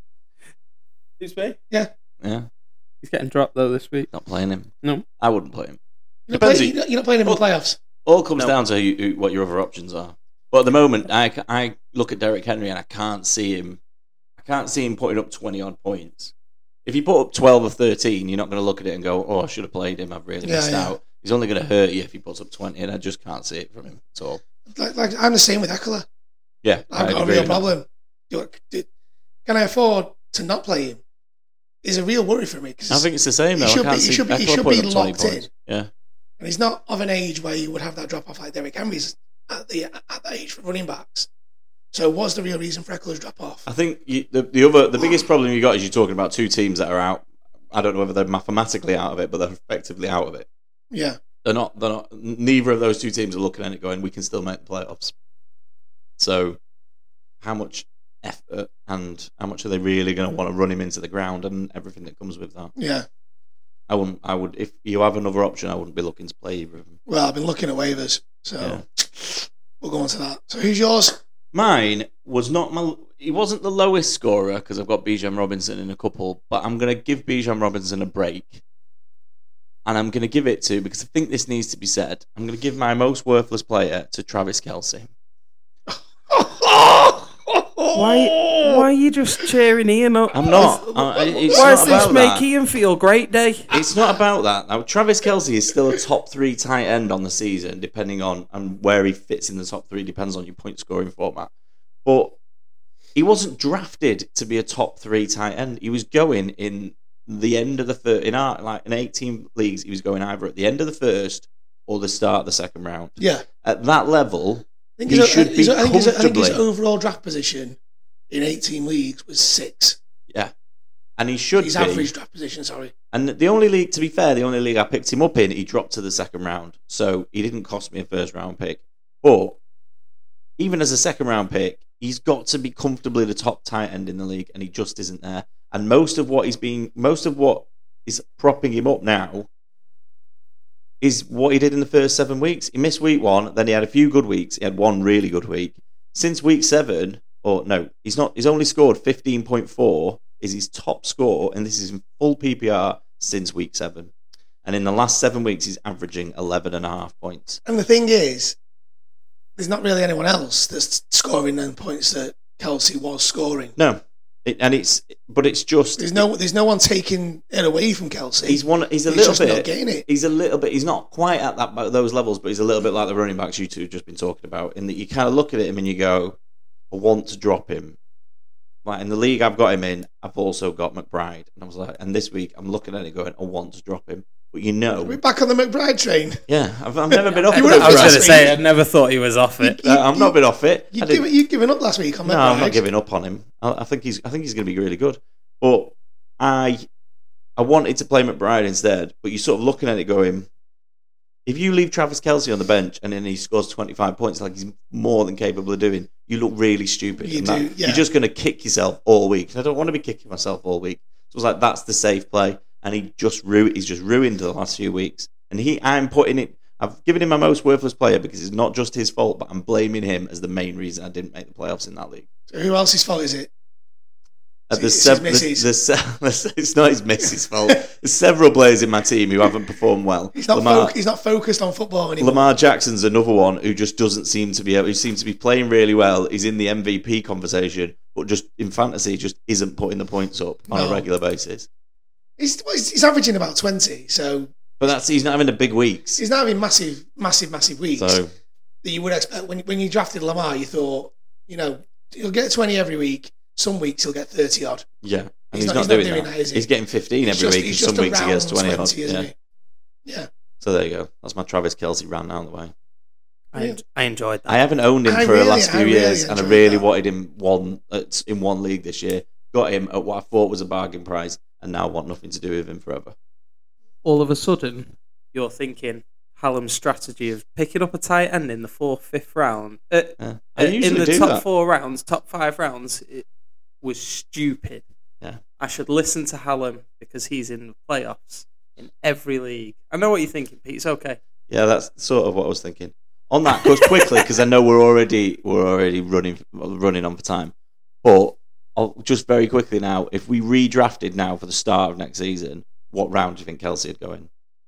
[SPEAKER 3] It's me.
[SPEAKER 2] Yeah.
[SPEAKER 3] He's getting dropped though this week.
[SPEAKER 2] Not playing him.
[SPEAKER 3] No.
[SPEAKER 2] I wouldn't play him.
[SPEAKER 1] You're not,
[SPEAKER 2] Depends
[SPEAKER 1] play,
[SPEAKER 2] who-
[SPEAKER 1] you're, not, you're not playing him in the playoffs.
[SPEAKER 2] All comes
[SPEAKER 3] No.
[SPEAKER 2] down to who, who, what your other options are. But at the moment, I, ca- I look at Derrick Henry and I can't see him. I can't see him putting up twenty odd points. If you put up twelve or thirteen, you're not going to look at it and go, "Oh, I should have played him. I've really
[SPEAKER 1] Yeah,
[SPEAKER 2] missed
[SPEAKER 1] yeah.
[SPEAKER 2] out." He's only going to hurt you if he puts up twenty, and I just can't see it from him at all.
[SPEAKER 1] Like, like I'm the same with Eckler.
[SPEAKER 2] Yeah,
[SPEAKER 1] I've
[SPEAKER 2] I'd
[SPEAKER 1] got a
[SPEAKER 2] agree
[SPEAKER 1] real
[SPEAKER 2] with that.
[SPEAKER 1] problem. Do, do, can I afford to not play him? Is a real worry for me because
[SPEAKER 2] I think it's the same
[SPEAKER 1] He
[SPEAKER 2] though.
[SPEAKER 1] should
[SPEAKER 2] I can't
[SPEAKER 1] be- he
[SPEAKER 2] see
[SPEAKER 1] should be- he
[SPEAKER 2] Eckler
[SPEAKER 1] should
[SPEAKER 2] putting
[SPEAKER 1] be
[SPEAKER 2] up twenty
[SPEAKER 1] locked in.
[SPEAKER 2] points. Yeah,
[SPEAKER 1] and he's not of an age where you would have that drop off like Derrick Henry's at the at that age for running backs. So what's the real reason for Eckler's drop off?
[SPEAKER 2] I think you, the the other the biggest problem you got is you're talking about two teams that are out. I don't know whether they're mathematically out of it, but they're effectively out of it.
[SPEAKER 1] Yeah,
[SPEAKER 2] They're not. They're not. Neither of those two teams are looking at it going, "We can still make the playoffs." So, how much effort and how much are they really going to want to run him into the ground and everything that comes with that.
[SPEAKER 1] Yeah.
[SPEAKER 2] I wouldn't. I would if you have another option. I wouldn't be looking to play either of them.
[SPEAKER 1] Well, I've been looking at waivers, so
[SPEAKER 2] Yeah.
[SPEAKER 1] we'll go on to that. So who's yours?
[SPEAKER 2] Mine was not my. He wasn't the lowest scorer because I've got Bijan Robinson in a couple, but I'm going to give Bijan Robinson a break, and I'm going to give it to because I think this needs to be said. I'm going to give my most worthless player to Travis Kelce.
[SPEAKER 3] Why? Why are you just cheering Ian up?
[SPEAKER 2] I'm not. I, it's
[SPEAKER 3] Why
[SPEAKER 2] not
[SPEAKER 3] does this
[SPEAKER 2] about
[SPEAKER 3] make
[SPEAKER 2] that.
[SPEAKER 3] Ian feel great day?
[SPEAKER 2] It's not about that. Now, Travis Kelce is still a top three tight end on the season, depending on and where he fits in the top three depends on your point scoring format. But he wasn't drafted to be a top three tight end. He was going in the end of the third. In our like in eighteen leagues, he was going either at the end of the first or the start of the second round.
[SPEAKER 1] Yeah.
[SPEAKER 2] At that level,
[SPEAKER 1] I think
[SPEAKER 2] he
[SPEAKER 1] his,
[SPEAKER 2] should
[SPEAKER 1] his,
[SPEAKER 2] be
[SPEAKER 1] I think his, I think his
[SPEAKER 2] comfortably.
[SPEAKER 1] overall draft position in eighteen leagues was six.
[SPEAKER 2] Yeah, and he should
[SPEAKER 1] His
[SPEAKER 2] be.
[SPEAKER 1] average draft position, sorry.
[SPEAKER 2] And the only league, to be fair, the only league I picked him up in, he dropped to the second round. So he didn't cost me a first round pick. But even as a second round pick, he's got to be comfortably the top tight end in the league, and he just isn't there. And most of what he's being, most of what is propping him up now is what he did in the first seven weeks. He missed week one, then he had a few good weeks. He had one really good week. Since week seven, or no, he's not. He's only scored fifteen point four. Is his top score, and this is in full P P R since week seven. And in the last seven weeks, he's averaging eleven and a half points.
[SPEAKER 1] And the thing is, there's not really anyone else that's scoring the points that Kelce was scoring.
[SPEAKER 2] No, it, and it's but it's just
[SPEAKER 1] There's no there's no one taking it away from Kelce.
[SPEAKER 2] he's one. He's a
[SPEAKER 1] He's
[SPEAKER 2] little
[SPEAKER 1] just
[SPEAKER 2] bit.
[SPEAKER 1] not getting it.
[SPEAKER 2] He's a little bit. He's not quite at that those levels, but he's a little bit like the running backs you two have just been talking about. In that you kind of look at him and you go, I want to drop him. Like in the league I've got him in, I've also got McBride, and I was like, and this week I'm looking at it going, I want to drop him, but you know,
[SPEAKER 1] We're back on the McBride train.
[SPEAKER 2] yeah, I've, I've never been off.
[SPEAKER 1] You
[SPEAKER 2] the
[SPEAKER 1] were up
[SPEAKER 3] I was
[SPEAKER 1] last
[SPEAKER 3] going to
[SPEAKER 1] week.
[SPEAKER 3] say, I never thought he was off it.
[SPEAKER 1] You-
[SPEAKER 2] Uh, I've not been off it.
[SPEAKER 1] You
[SPEAKER 2] I did-
[SPEAKER 1] give, you given up last week on McBride.
[SPEAKER 2] No, I'm not giving up on him. I, I think he's. I think he's going to be really good. But I, I wanted to play McBride instead. But you're sort of looking at it going, if you leave Travis Kelce on the bench and then he scores twenty-five points, like he's more than capable of doing, you look really stupid.
[SPEAKER 1] You
[SPEAKER 2] And
[SPEAKER 1] do,
[SPEAKER 2] that-
[SPEAKER 1] yeah.
[SPEAKER 2] You're just going to kick yourself all week. And I don't want to be kicking myself all week. So I was like, that's the safe play. And he just ru- He's just ruined the last few weeks. And he, I'm putting it. I've given him my most worthless player because it's not just his fault, but I'm blaming him as the main reason I didn't make the playoffs in that league.
[SPEAKER 1] So who else's fault is it?
[SPEAKER 2] Uh, there's
[SPEAKER 1] It's
[SPEAKER 2] sev-
[SPEAKER 1] his
[SPEAKER 2] there's,
[SPEAKER 1] missus.
[SPEAKER 2] there's se- it's not his missus' fault. There's several players in my team who haven't performed well.
[SPEAKER 1] He's not
[SPEAKER 2] Lamar,
[SPEAKER 1] fo- he's not focused on football anymore.
[SPEAKER 2] Lamar Jackson's another one who just doesn't seem to be able. He seems to be playing really well. He's in the M V P conversation, but just in fantasy, just isn't putting the points up on
[SPEAKER 1] No.
[SPEAKER 2] a regular basis.
[SPEAKER 1] He's, well, he's he's averaging about twenty, so
[SPEAKER 2] But that's he's not having the big weeks.
[SPEAKER 1] he's not having massive, massive, massive weeks
[SPEAKER 2] So
[SPEAKER 1] that you would expect. When when you drafted Lamar, you thought, you know, he'll get twenty every week. Some weeks he'll get thirty odd.
[SPEAKER 2] yeah, and
[SPEAKER 1] He's
[SPEAKER 2] he's,
[SPEAKER 1] not-
[SPEAKER 2] not,
[SPEAKER 1] he's not
[SPEAKER 2] doing,
[SPEAKER 1] doing
[SPEAKER 2] that.
[SPEAKER 1] that, is he?
[SPEAKER 2] He's getting fifteen
[SPEAKER 1] He's
[SPEAKER 2] every
[SPEAKER 1] just-
[SPEAKER 2] week, and
[SPEAKER 1] he's
[SPEAKER 2] some
[SPEAKER 1] just
[SPEAKER 2] weeks he gets
[SPEAKER 1] around
[SPEAKER 2] twenty.
[SPEAKER 1] twenty,
[SPEAKER 2] odd.
[SPEAKER 1] isn't
[SPEAKER 2] Yeah.
[SPEAKER 1] he? Yeah.
[SPEAKER 2] So there you go. That's my Travis Kelce ran out of the way.
[SPEAKER 3] I, en- I enjoyed that.
[SPEAKER 2] I haven't owned him
[SPEAKER 1] I
[SPEAKER 2] for
[SPEAKER 1] really-
[SPEAKER 2] the last
[SPEAKER 1] I
[SPEAKER 2] few
[SPEAKER 1] really
[SPEAKER 2] years, and I
[SPEAKER 1] enjoyed
[SPEAKER 2] really
[SPEAKER 1] that.
[SPEAKER 2] wanted him one at, in one league this year. Got him at what I thought was a bargain price, and now want nothing to do with him forever.
[SPEAKER 3] All of a sudden, you're thinking Hallam's strategy of picking up a tight end in the fourth, fifth round. Uh,
[SPEAKER 2] Yeah. I
[SPEAKER 3] uh,
[SPEAKER 2] usually
[SPEAKER 3] in the
[SPEAKER 2] do
[SPEAKER 3] top
[SPEAKER 2] that.
[SPEAKER 3] four rounds, top five rounds, it was stupid.
[SPEAKER 2] Yeah.
[SPEAKER 3] I should listen to Hallam because he's in the playoffs in every league. I know what you're thinking, Pete. It's okay.
[SPEAKER 2] Yeah, that's sort of what I was thinking. On that, goes quickly because I know we're already we're already running running on for time. But I'll, just very quickly now, if we redrafted now for the start of next season, what round do you think Kelce would go in?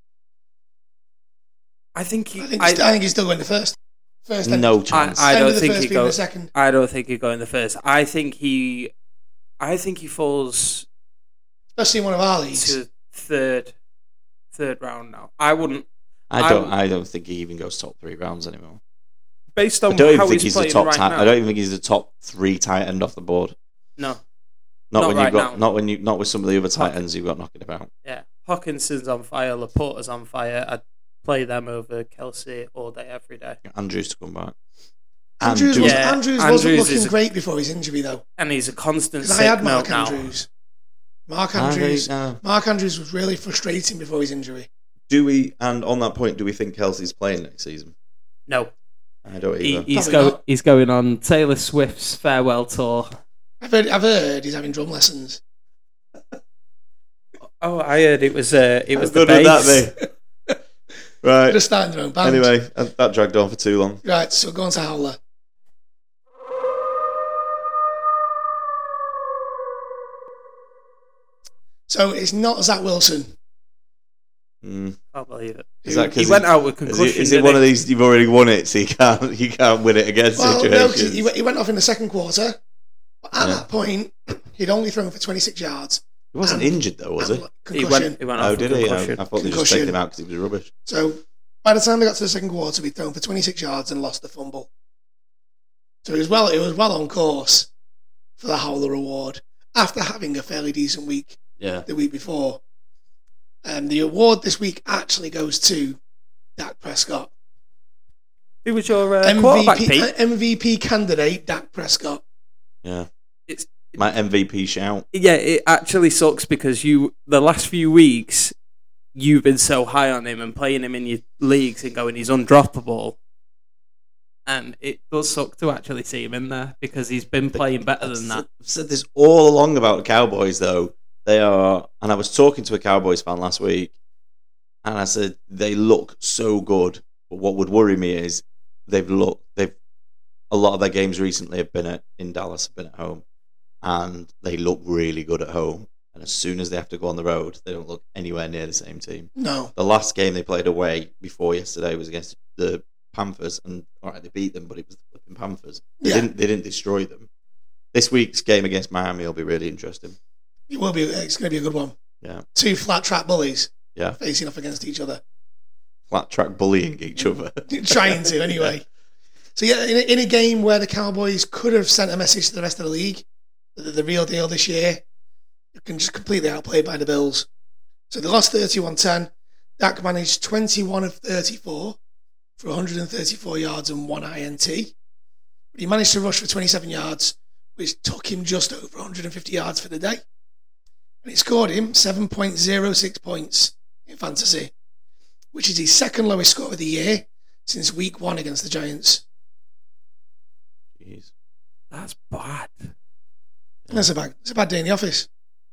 [SPEAKER 3] I think he.
[SPEAKER 1] I think
[SPEAKER 3] I,
[SPEAKER 1] he's, I think he's still going to first. First, end,
[SPEAKER 2] No chance.
[SPEAKER 3] I
[SPEAKER 1] end
[SPEAKER 3] don't
[SPEAKER 1] of the
[SPEAKER 3] think
[SPEAKER 1] first,
[SPEAKER 3] he
[SPEAKER 1] being the
[SPEAKER 3] goes.
[SPEAKER 1] second.
[SPEAKER 3] I don't think he'd go in the first. I think he. I think he falls
[SPEAKER 1] Especially in one of our leagues.
[SPEAKER 3] to third, third round now. I wouldn't,
[SPEAKER 2] I don't.
[SPEAKER 3] I'm-
[SPEAKER 2] I don't think he even goes top three rounds anymore.
[SPEAKER 3] based
[SPEAKER 2] I
[SPEAKER 3] on
[SPEAKER 2] don't even
[SPEAKER 3] how
[SPEAKER 2] think
[SPEAKER 3] he's
[SPEAKER 2] he's the
[SPEAKER 3] playing
[SPEAKER 2] top.
[SPEAKER 3] right
[SPEAKER 2] Tight,
[SPEAKER 3] now.
[SPEAKER 2] I don't even think he's the top three tight end off the board.
[SPEAKER 3] No,
[SPEAKER 2] Not,
[SPEAKER 3] Not
[SPEAKER 2] when
[SPEAKER 3] right
[SPEAKER 2] you've got.
[SPEAKER 3] now.
[SPEAKER 2] Not when you. Not with some of the other tight ends you've got knocking about.
[SPEAKER 3] yeah. Hawkinson's on fire. Laporta's on fire. I'd play them over Kelce all day, every day.
[SPEAKER 2] Andrews to come back.
[SPEAKER 1] Andrews,
[SPEAKER 2] And
[SPEAKER 1] was,
[SPEAKER 2] do-
[SPEAKER 3] Yeah,
[SPEAKER 1] Andrews,
[SPEAKER 3] Andrews
[SPEAKER 1] wasn't looking
[SPEAKER 3] is a-
[SPEAKER 1] great before his injury, though.
[SPEAKER 3] And he's a constant
[SPEAKER 1] Because I
[SPEAKER 3] sick
[SPEAKER 1] had Mark
[SPEAKER 3] note now.
[SPEAKER 1] Andrews. Mark
[SPEAKER 2] I think,
[SPEAKER 1] Andrews.
[SPEAKER 2] uh,
[SPEAKER 1] Mark Andrews was really frustrating before his injury.
[SPEAKER 2] do we? And on that point, do we think Kelsey's playing next season?
[SPEAKER 3] No,
[SPEAKER 2] I don't
[SPEAKER 3] he,
[SPEAKER 2] either.
[SPEAKER 3] he's
[SPEAKER 1] Probably
[SPEAKER 3] going.
[SPEAKER 1] not.
[SPEAKER 3] He's going on Taylor Swift's farewell tour.
[SPEAKER 1] I've heard, I've heard he's having drum lessons.
[SPEAKER 3] Oh, I heard it was uh, it was
[SPEAKER 2] How
[SPEAKER 3] the
[SPEAKER 2] good would
[SPEAKER 3] bass.
[SPEAKER 2] that be? Right.
[SPEAKER 1] Just starting their own band.
[SPEAKER 2] Anyway, that that dragged on for too long.
[SPEAKER 1] Right, so go on to Howler. So it's not Zach Wilson.
[SPEAKER 2] Mm.
[SPEAKER 3] Can't believe it.
[SPEAKER 2] Is that 'cause
[SPEAKER 3] he
[SPEAKER 2] he-
[SPEAKER 3] went out with
[SPEAKER 2] Is
[SPEAKER 3] concussion.
[SPEAKER 2] it, is it
[SPEAKER 3] didn't
[SPEAKER 2] one
[SPEAKER 3] he?
[SPEAKER 2] of these you've already won it, so you can't you can't win it again
[SPEAKER 1] Well, no, 'cause
[SPEAKER 2] situations?
[SPEAKER 1] he, he went off in the second quarter. But at
[SPEAKER 2] Yeah.
[SPEAKER 1] that point, he'd only thrown for twenty-six yards.
[SPEAKER 2] He wasn't
[SPEAKER 1] and-
[SPEAKER 2] injured though, was he?
[SPEAKER 1] and
[SPEAKER 3] He
[SPEAKER 1] Concussion.
[SPEAKER 3] went. He went off
[SPEAKER 2] Oh,
[SPEAKER 3] with
[SPEAKER 2] did he? I,
[SPEAKER 3] concussion.
[SPEAKER 2] I thought they just
[SPEAKER 1] Concussion.
[SPEAKER 2] taken him out because he was rubbish.
[SPEAKER 1] So by the time they got to the second quarter, he'd thrown for twenty-six yards and lost the fumble. So he was well. It was well on course for the Howler Award after having a fairly decent week
[SPEAKER 2] Yeah.
[SPEAKER 1] the week before. And the award this week actually goes to Dak Prescott.
[SPEAKER 3] Who was your uh, quarterback,
[SPEAKER 1] M V P,
[SPEAKER 3] Pete?
[SPEAKER 1] M V P candidate, Dak Prescott.
[SPEAKER 2] Yeah.
[SPEAKER 3] It's
[SPEAKER 2] My M V P shout.
[SPEAKER 3] yeah. It actually sucks because you the last few weeks you've been so high on him and playing him in your leagues and going he's undroppable. And it does suck to actually see him in there because he's been playing better
[SPEAKER 2] I've
[SPEAKER 3] than
[SPEAKER 2] said,
[SPEAKER 3] that.
[SPEAKER 2] I've said this all along about the Cowboys, though. They are, and I was talking to a Cowboys fan last week, and I said they look so good. But what would worry me is they've looked. They've a lot of their games recently have been at in Dallas, have been at home, and they look really good at home. And as soon as they have to go on the road, they don't look anywhere near the same team.
[SPEAKER 1] No.
[SPEAKER 2] The last game they played away before yesterday was against the Panthers, and all right, they beat them, but it was the flipping Panthers. They
[SPEAKER 1] Yeah.
[SPEAKER 2] didn't. They didn't destroy them. This week's game against Miami will be really interesting.
[SPEAKER 1] It will be. It's going to be a good one.
[SPEAKER 2] Yeah,
[SPEAKER 1] Two flat track bullies
[SPEAKER 2] yeah.
[SPEAKER 1] facing off against each other.
[SPEAKER 2] Flat track bullying each other.
[SPEAKER 1] Trying to, anyway. So, yeah, in a, in a game where the Cowboys could have sent a message to the rest of the league that they're the real deal this year, you can just completely outplayed by the Bills. So they lost thirty-one ten. Dak managed twenty-one of thirty-four for one hundred thirty-four yards and one I N T. But he managed to rush for twenty-seven yards, which took him just over one hundred fifty yards for the day. And it scored him seven point oh six points in fantasy, which is his second lowest score of the year since week one against the Giants.
[SPEAKER 2] Jeez.
[SPEAKER 3] That's bad.
[SPEAKER 1] That's a bad, it's a bad day in the office.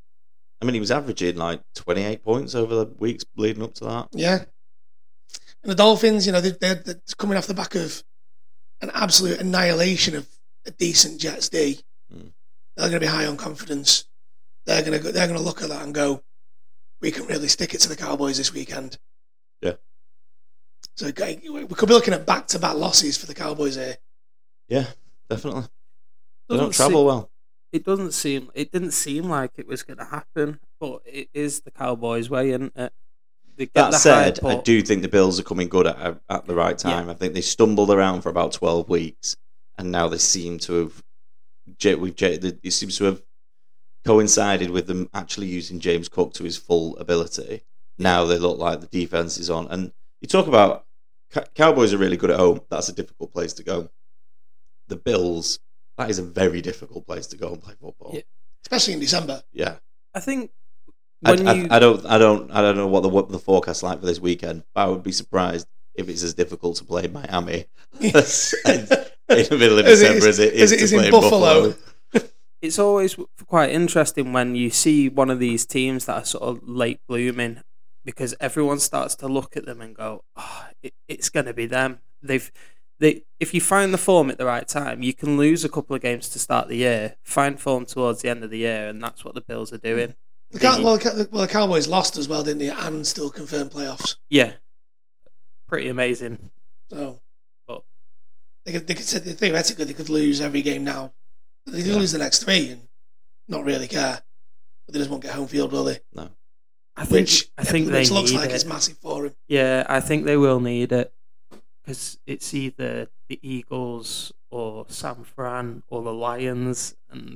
[SPEAKER 2] I mean, he was averaging like twenty-eight points over the weeks leading up to that.
[SPEAKER 1] Yeah. And the Dolphins, you know, they're, they're, they're coming off the back of an absolute annihilation of a decent Jets D.
[SPEAKER 2] Mm.
[SPEAKER 1] They're going to be high on confidence. They're going to they're going to look at that and go, we can really stick it to the Cowboys this weekend.
[SPEAKER 2] Yeah.
[SPEAKER 1] So we could be looking at back-to-back losses for the Cowboys here.
[SPEAKER 2] Yeah, definitely. They
[SPEAKER 3] Doesn't
[SPEAKER 2] don't travel
[SPEAKER 3] seem-
[SPEAKER 2] well.
[SPEAKER 3] It doesn't seem. It didn't seem like it was going to happen, but it is the Cowboys' way, isn't it? They get
[SPEAKER 2] That
[SPEAKER 3] the
[SPEAKER 2] said,
[SPEAKER 3] hype
[SPEAKER 2] I
[SPEAKER 3] up.
[SPEAKER 2] do think the Bills are coming good at at the right time. I think they stumbled around for about twelve weeks, and now they seem to have. J- With J- it seems to have coincided with them actually using James Cook to his full ability. Now they look like the defense is on, and you talk about Cow- Cowboys are really good at home. That's a difficult place to go. The Bills, that is a very difficult place to go and play football.
[SPEAKER 3] Yeah.
[SPEAKER 1] Especially in December.
[SPEAKER 2] Yeah.
[SPEAKER 3] I think
[SPEAKER 2] I,
[SPEAKER 3] when
[SPEAKER 2] I,
[SPEAKER 3] you
[SPEAKER 2] I don't, I don't, I don't know what the what the forecast like for this weekend. But I would be surprised if it's as difficult to play Miami as, in the middle of
[SPEAKER 1] As it
[SPEAKER 2] December
[SPEAKER 1] is-
[SPEAKER 2] as it
[SPEAKER 1] as
[SPEAKER 2] is
[SPEAKER 1] it
[SPEAKER 2] to
[SPEAKER 1] is in
[SPEAKER 2] play
[SPEAKER 1] Buffalo.
[SPEAKER 2] Buffalo.
[SPEAKER 3] it's always quite interesting when you see one of these teams that are sort of late blooming because everyone starts to look at them and go, oh, it, it's going to be them. They've they if you find the form at the right time, you can lose a couple of games to start the year, find form towards the end of the year, and that's what the Bills are doing.
[SPEAKER 1] The Cow- well, the Cow- well, the Cowboys lost as well, didn't they? And still confirmed playoffs.
[SPEAKER 3] Yeah, pretty amazing.
[SPEAKER 1] So,
[SPEAKER 3] But
[SPEAKER 1] they could, they could say theoretically they could lose every game now. They could
[SPEAKER 2] Yeah.
[SPEAKER 1] lose the next three and not really care. But they just won't get home field, will they?
[SPEAKER 2] No.
[SPEAKER 3] I think
[SPEAKER 1] Which
[SPEAKER 3] I think they
[SPEAKER 1] which looks
[SPEAKER 3] need
[SPEAKER 1] like
[SPEAKER 3] it.
[SPEAKER 1] it's massive for him.
[SPEAKER 3] Yeah, I think they will need it because it's either the Eagles or San Fran or the Lions, and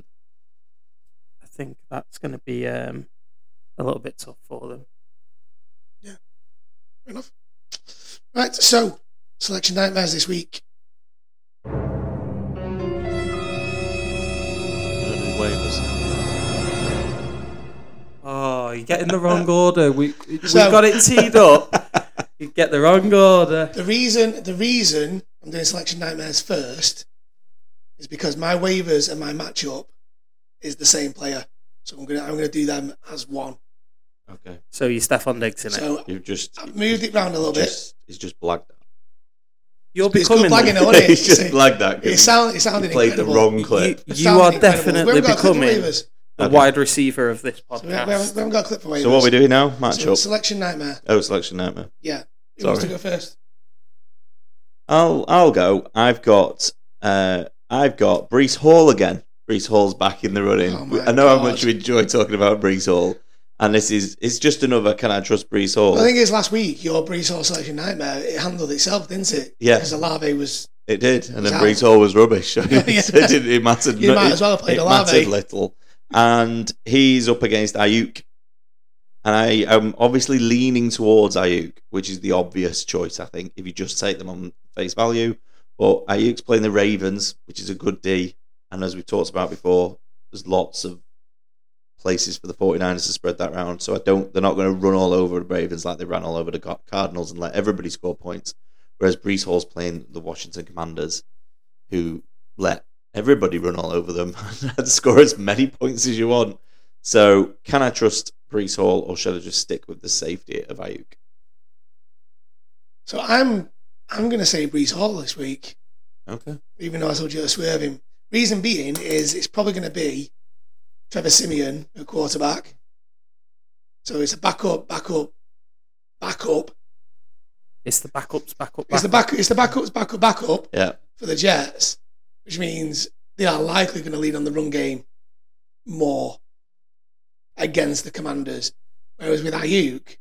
[SPEAKER 3] I think that's going to be um, a little bit tough for them.
[SPEAKER 1] Fair enough. Right, so selection nightmares this week.
[SPEAKER 2] Waivers.
[SPEAKER 3] Oh, you get in the wrong order. We we
[SPEAKER 1] So-
[SPEAKER 3] got it teed up. You get the wrong order.
[SPEAKER 1] The reason the reason I'm doing selection nightmares first is because my waivers and my matchup is the same player. So I'm gonna I'm gonna do them as one.
[SPEAKER 2] Okay.
[SPEAKER 3] So you're Stefan Diggs in it.
[SPEAKER 1] So
[SPEAKER 2] You've just
[SPEAKER 1] I've moved it round a little
[SPEAKER 2] just, He's just blagged that.
[SPEAKER 3] You're
[SPEAKER 1] bit. It's good
[SPEAKER 3] becoming.
[SPEAKER 1] blagging, though, isn't it?
[SPEAKER 2] He's just
[SPEAKER 1] It's-
[SPEAKER 2] blagged that. 'cause
[SPEAKER 1] It sound it sounded
[SPEAKER 2] he played
[SPEAKER 1] incredible.
[SPEAKER 2] the wrong
[SPEAKER 3] You,
[SPEAKER 2] clip.
[SPEAKER 1] It
[SPEAKER 3] you
[SPEAKER 1] sounded
[SPEAKER 3] are
[SPEAKER 1] incredible. We
[SPEAKER 3] definitely
[SPEAKER 1] haven't got a clip for
[SPEAKER 3] becoming
[SPEAKER 1] waivers.
[SPEAKER 3] the
[SPEAKER 2] Okay.
[SPEAKER 3] wide receiver of this
[SPEAKER 1] So we, haven't, we
[SPEAKER 3] podcast.
[SPEAKER 1] haven't got a clip for waivers.
[SPEAKER 2] So what are we doing now? Match
[SPEAKER 1] So
[SPEAKER 2] up.
[SPEAKER 1] selection nightmare.
[SPEAKER 2] Oh, selection nightmare.
[SPEAKER 1] Yeah. Who wants to
[SPEAKER 2] Sorry.
[SPEAKER 1] go first?
[SPEAKER 2] I'll I'll go. I've got uh I've got Breece Hall again. Breece Hall's back in the running.
[SPEAKER 1] Oh my
[SPEAKER 2] I know how
[SPEAKER 1] God.
[SPEAKER 2] much you enjoy talking about Breece Hall, and this is it's just another. Can I trust Breece Hall?
[SPEAKER 1] Well, the thing is, last week your Breece Hall selection nightmare it handled itself, didn't it?
[SPEAKER 2] Yeah.
[SPEAKER 1] Because Olave was.
[SPEAKER 2] It did, and then
[SPEAKER 1] Out.
[SPEAKER 2] Breece Hall was rubbish. So
[SPEAKER 1] Yeah.
[SPEAKER 2] it, didn't, it mattered.
[SPEAKER 1] You
[SPEAKER 2] no-
[SPEAKER 1] might
[SPEAKER 2] it-
[SPEAKER 1] as well have played
[SPEAKER 2] it
[SPEAKER 1] Olave.
[SPEAKER 2] mattered little, and he's up against Ayuk, and I am obviously leaning towards Ayuk, which is the obvious choice. I think if you just take them on face value, but Ayuk's playing the Ravens, which is a good D, and as we've talked about before, there's lots of places for the 49ers to spread that round. So I don't. They're not going to run all over the Ravens like they ran all over the Car- Cardinals and let everybody score points. Whereas Breece Hall's playing the Washington Commanders, who let everybody run all over them and score as many points as you want. So can I trust Breece Hall, or should I just stick with the safety of Ayuk?
[SPEAKER 1] So I'm I'm going to say Breece Hall this week,
[SPEAKER 2] Okay.
[SPEAKER 1] even though I told you to swerve him. Reason being is it's probably going to be Trevor Siemian, a quarterback. So it's a backup, backup, backup.
[SPEAKER 3] It's the backups, backup,
[SPEAKER 1] It's the
[SPEAKER 3] backup.
[SPEAKER 1] back. It's the backups, backup, backup
[SPEAKER 2] Yeah.
[SPEAKER 1] for the Jets, which means they are likely going to lean on the run game more against the Commanders. Whereas with Ayuk,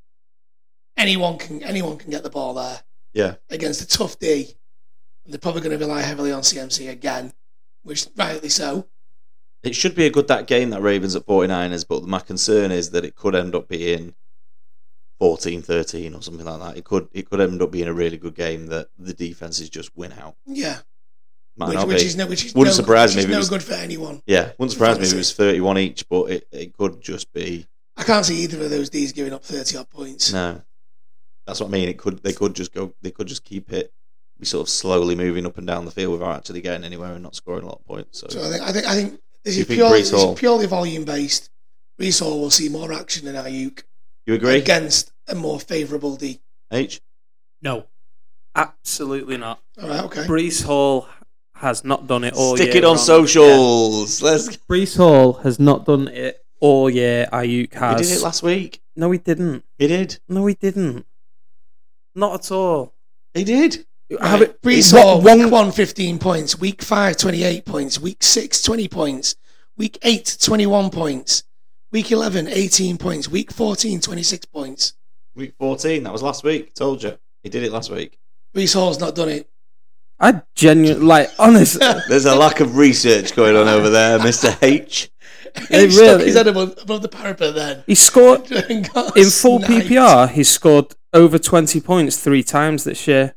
[SPEAKER 1] anyone can anyone can get the ball there
[SPEAKER 2] Yeah.
[SPEAKER 1] against a tough D, and they're probably going to rely heavily on C M C again, which rightly so.
[SPEAKER 2] It should be a good that game, that Ravens at 49ers, but my concern is that it could end up being fourteen thirteen or something like that. It could it could end up being a really good game that the defenses just win out.
[SPEAKER 1] Yeah,
[SPEAKER 2] Might
[SPEAKER 1] which,
[SPEAKER 2] not
[SPEAKER 1] which
[SPEAKER 2] be.
[SPEAKER 1] is no, which is
[SPEAKER 2] Wouldn't
[SPEAKER 1] no,
[SPEAKER 2] surprise
[SPEAKER 1] which
[SPEAKER 2] me
[SPEAKER 1] is
[SPEAKER 2] if it
[SPEAKER 1] no
[SPEAKER 2] was-
[SPEAKER 1] good for anyone.
[SPEAKER 2] Yeah, wouldn't surprise me if it
[SPEAKER 1] Fantasy.
[SPEAKER 2] was thirty-one each, but it, it could just be
[SPEAKER 1] I can't see either of those Ds giving up thirty odd points.
[SPEAKER 2] no. That's what I mean. It could they could just go they could just keep it be sort of slowly moving up and down the field without actually getting anywhere and not scoring a lot of points. So,
[SPEAKER 1] So I think I think I think this
[SPEAKER 2] You
[SPEAKER 1] is
[SPEAKER 2] think
[SPEAKER 1] purely,
[SPEAKER 2] Breece
[SPEAKER 1] this
[SPEAKER 2] Hall?
[SPEAKER 1] is purely volume based. Breece Hall will see more action than Ayuk
[SPEAKER 2] you agree?
[SPEAKER 1] against a more favourable D.
[SPEAKER 2] H?
[SPEAKER 3] No, absolutely not.
[SPEAKER 1] All right, okay.
[SPEAKER 3] Breece Hall has not done it all
[SPEAKER 2] Stick
[SPEAKER 3] year
[SPEAKER 2] it on
[SPEAKER 3] round.
[SPEAKER 2] socials. Let's
[SPEAKER 3] Yeah. Breece Hall has not done it all year. Ayuk
[SPEAKER 2] He
[SPEAKER 3] has.
[SPEAKER 2] did it last week.
[SPEAKER 3] No, he didn't.
[SPEAKER 2] He did.
[SPEAKER 3] No, he didn't. Not at all.
[SPEAKER 2] He did.
[SPEAKER 3] Have it,
[SPEAKER 1] Breece
[SPEAKER 3] what-
[SPEAKER 1] Hall,
[SPEAKER 3] one-
[SPEAKER 1] week one, fifteen points. Week five, twenty-eight points. Week six, twenty points. Week eight, twenty-one points. Week eleven, eighteen points. Week fourteen, twenty-six points.
[SPEAKER 2] Week fourteen. That was last week. Told you. He did it last week.
[SPEAKER 1] Breece Hall's not done it.
[SPEAKER 3] I genuinely, like, honestly,
[SPEAKER 2] There's a lack of research going on over there, Mister H.
[SPEAKER 3] It
[SPEAKER 1] he stuck
[SPEAKER 3] really-
[SPEAKER 1] his head above, above the parapet then.
[SPEAKER 3] he scored
[SPEAKER 1] And got
[SPEAKER 3] in full
[SPEAKER 1] sniped.
[SPEAKER 3] P P R. He's scored over twenty points three times this year.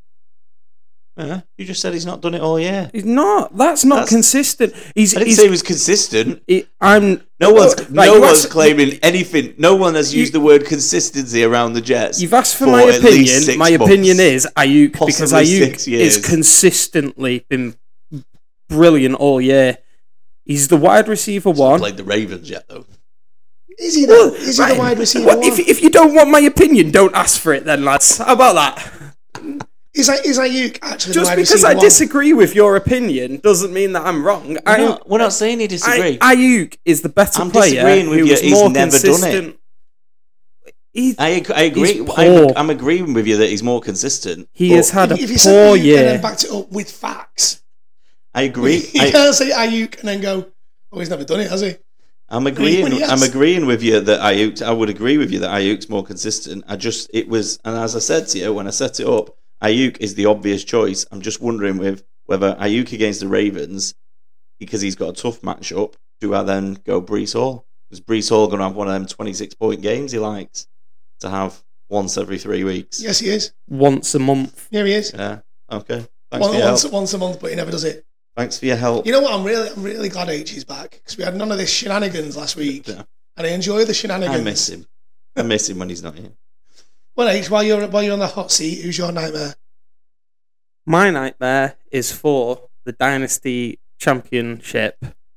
[SPEAKER 2] Uh, you just said he's not done it all year.
[SPEAKER 3] He's not. That's not
[SPEAKER 2] That's-
[SPEAKER 3] consistent. He's.
[SPEAKER 2] I didn't
[SPEAKER 3] he's
[SPEAKER 2] say he was consistent.
[SPEAKER 3] he- I'm.
[SPEAKER 2] No one's
[SPEAKER 3] Right,
[SPEAKER 2] no
[SPEAKER 3] you
[SPEAKER 2] one's
[SPEAKER 3] asked-
[SPEAKER 2] claiming anything. No one has used the word consistency around the Jets.
[SPEAKER 3] You've asked for,
[SPEAKER 2] for
[SPEAKER 3] my
[SPEAKER 2] at least
[SPEAKER 3] opinion.
[SPEAKER 2] six
[SPEAKER 3] My
[SPEAKER 2] months.
[SPEAKER 3] opinion is Ayuk because
[SPEAKER 2] Possibly
[SPEAKER 3] Ayuk
[SPEAKER 2] six years.
[SPEAKER 3] is consistently been brilliant all year. He's the wide receiver
[SPEAKER 2] He's not
[SPEAKER 3] one.
[SPEAKER 2] played the Ravens yet, though.
[SPEAKER 1] Is he though? Is he
[SPEAKER 3] Right.
[SPEAKER 1] the wide receiver
[SPEAKER 3] What-
[SPEAKER 1] one?
[SPEAKER 3] if, if you don't want my opinion, don't ask for it then, lads. How about that?
[SPEAKER 1] Is, I- is Ayuk actually the
[SPEAKER 3] Just
[SPEAKER 1] wide
[SPEAKER 3] because
[SPEAKER 1] receiver
[SPEAKER 3] I
[SPEAKER 1] one?
[SPEAKER 3] disagree with your opinion doesn't mean that I'm wrong.
[SPEAKER 2] We're
[SPEAKER 3] I,
[SPEAKER 2] not, we're not saying you disagree.
[SPEAKER 3] I, Ayuk is the better
[SPEAKER 2] I'm
[SPEAKER 3] player.
[SPEAKER 2] disagreeing with
[SPEAKER 3] who
[SPEAKER 2] you.
[SPEAKER 3] is
[SPEAKER 2] He's
[SPEAKER 3] more
[SPEAKER 2] never done it.
[SPEAKER 3] consistent. He,
[SPEAKER 2] I, ag- I agree.
[SPEAKER 3] He's
[SPEAKER 2] I'm,
[SPEAKER 3] poor.
[SPEAKER 2] I'm agreeing with you that he's more consistent.
[SPEAKER 3] he
[SPEAKER 2] but
[SPEAKER 3] has had
[SPEAKER 1] If,
[SPEAKER 3] a
[SPEAKER 1] if you said
[SPEAKER 3] poor
[SPEAKER 1] Ayuk and
[SPEAKER 3] year.
[SPEAKER 1] then backed it up with facts,
[SPEAKER 2] I agree.
[SPEAKER 1] you
[SPEAKER 2] I,
[SPEAKER 1] can't say Ayuk and then go, "Oh, he's never done it, has he?"
[SPEAKER 2] I'm agreeing.
[SPEAKER 1] When he has-
[SPEAKER 2] I'm agreeing with you that Ayuk. I would agree with you that Ayuk's more consistent. I just it was, and as I said to you when I set it up, Ayuk is the obvious choice. I'm just wondering with whether Ayuk against the Ravens, because he's got a tough matchup. Do I then go Breece Hall? Is Breece Hall going to have one of them twenty-six point games he likes to have once every three weeks?
[SPEAKER 1] Yes, he is.
[SPEAKER 3] Once a month.
[SPEAKER 1] Here he is.
[SPEAKER 2] Yeah. Okay. Thanks
[SPEAKER 1] One,
[SPEAKER 2] for your
[SPEAKER 1] once,
[SPEAKER 2] help.
[SPEAKER 1] once a month, but he never does it.
[SPEAKER 2] Thanks for your help.
[SPEAKER 1] You know what? I'm really, I'm really glad H is back because we had none of this shenanigans last week,
[SPEAKER 2] Yeah.
[SPEAKER 1] and I enjoy the shenanigans.
[SPEAKER 2] I miss him. I miss him when he's not here.
[SPEAKER 1] Well, H, while you're while you're on the hot seat, who's your nightmare?
[SPEAKER 3] My nightmare is for the Dynasty Championship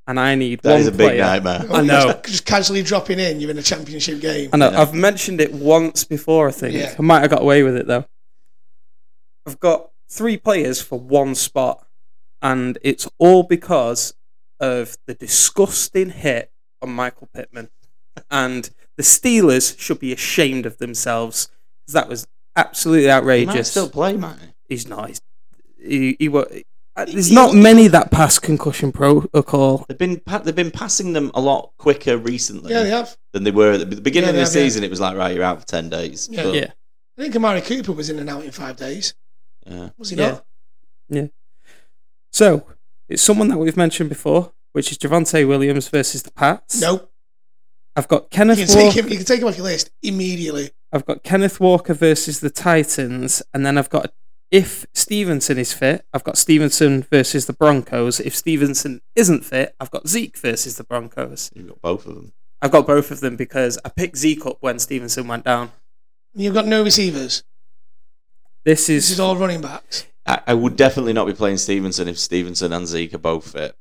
[SPEAKER 3] and I need
[SPEAKER 2] That
[SPEAKER 3] one
[SPEAKER 2] is a big
[SPEAKER 3] player.
[SPEAKER 2] nightmare.
[SPEAKER 1] Oh,
[SPEAKER 3] I know.
[SPEAKER 1] Just, just casually dropping in, you're in a championship game.
[SPEAKER 3] I know.
[SPEAKER 2] Yeah.
[SPEAKER 3] I've mentioned it once before, I think.
[SPEAKER 1] Yeah.
[SPEAKER 3] I might have got away with it, though. I've got three players for one spot, and it's all because of the disgusting hit on Michael Pittman. And the Steelers should be ashamed of themselves, because that was absolutely
[SPEAKER 2] He
[SPEAKER 3] outrageous.
[SPEAKER 2] might still play, might he?
[SPEAKER 3] He's not. He's, he, he, wa- uh, there's
[SPEAKER 1] He-
[SPEAKER 3] not
[SPEAKER 1] he-
[SPEAKER 3] many that pass concussion protocol.
[SPEAKER 2] They've been pa- they've been passing them a lot quicker recently
[SPEAKER 1] Yeah, they have.
[SPEAKER 2] than they were at the, the beginning
[SPEAKER 1] Yeah,
[SPEAKER 2] of the
[SPEAKER 1] they have, yeah.
[SPEAKER 2] season. It was like, right, you're out for ten days.
[SPEAKER 1] Yeah.
[SPEAKER 2] But,
[SPEAKER 3] Yeah.
[SPEAKER 1] I think Amari Cooper was in and out in five days.
[SPEAKER 2] yeah.
[SPEAKER 1] Was he
[SPEAKER 3] Yeah.
[SPEAKER 1] not?
[SPEAKER 3] So, it's someone that we've mentioned before, which is Javonte Williams versus the Pats.
[SPEAKER 1] No.
[SPEAKER 3] I've got
[SPEAKER 1] You
[SPEAKER 3] Kenneth
[SPEAKER 1] can, take
[SPEAKER 3] Walker.
[SPEAKER 1] him, you can take him off your list immediately.
[SPEAKER 3] I've got Kenneth Walker versus the Titans, and then I've got, if Stevenson is fit, I've got Stevenson versus the Broncos. If Stevenson isn't fit, I've got Zeke versus the Broncos.
[SPEAKER 2] You've got both of them.
[SPEAKER 3] I've got both of them because I picked Zeke up when Stevenson went down.
[SPEAKER 1] You've got no receivers.
[SPEAKER 3] This
[SPEAKER 1] This
[SPEAKER 3] is
[SPEAKER 1] is all running backs.
[SPEAKER 2] I, I would definitely not be playing Stevenson if Stevenson and Zeke are both fit.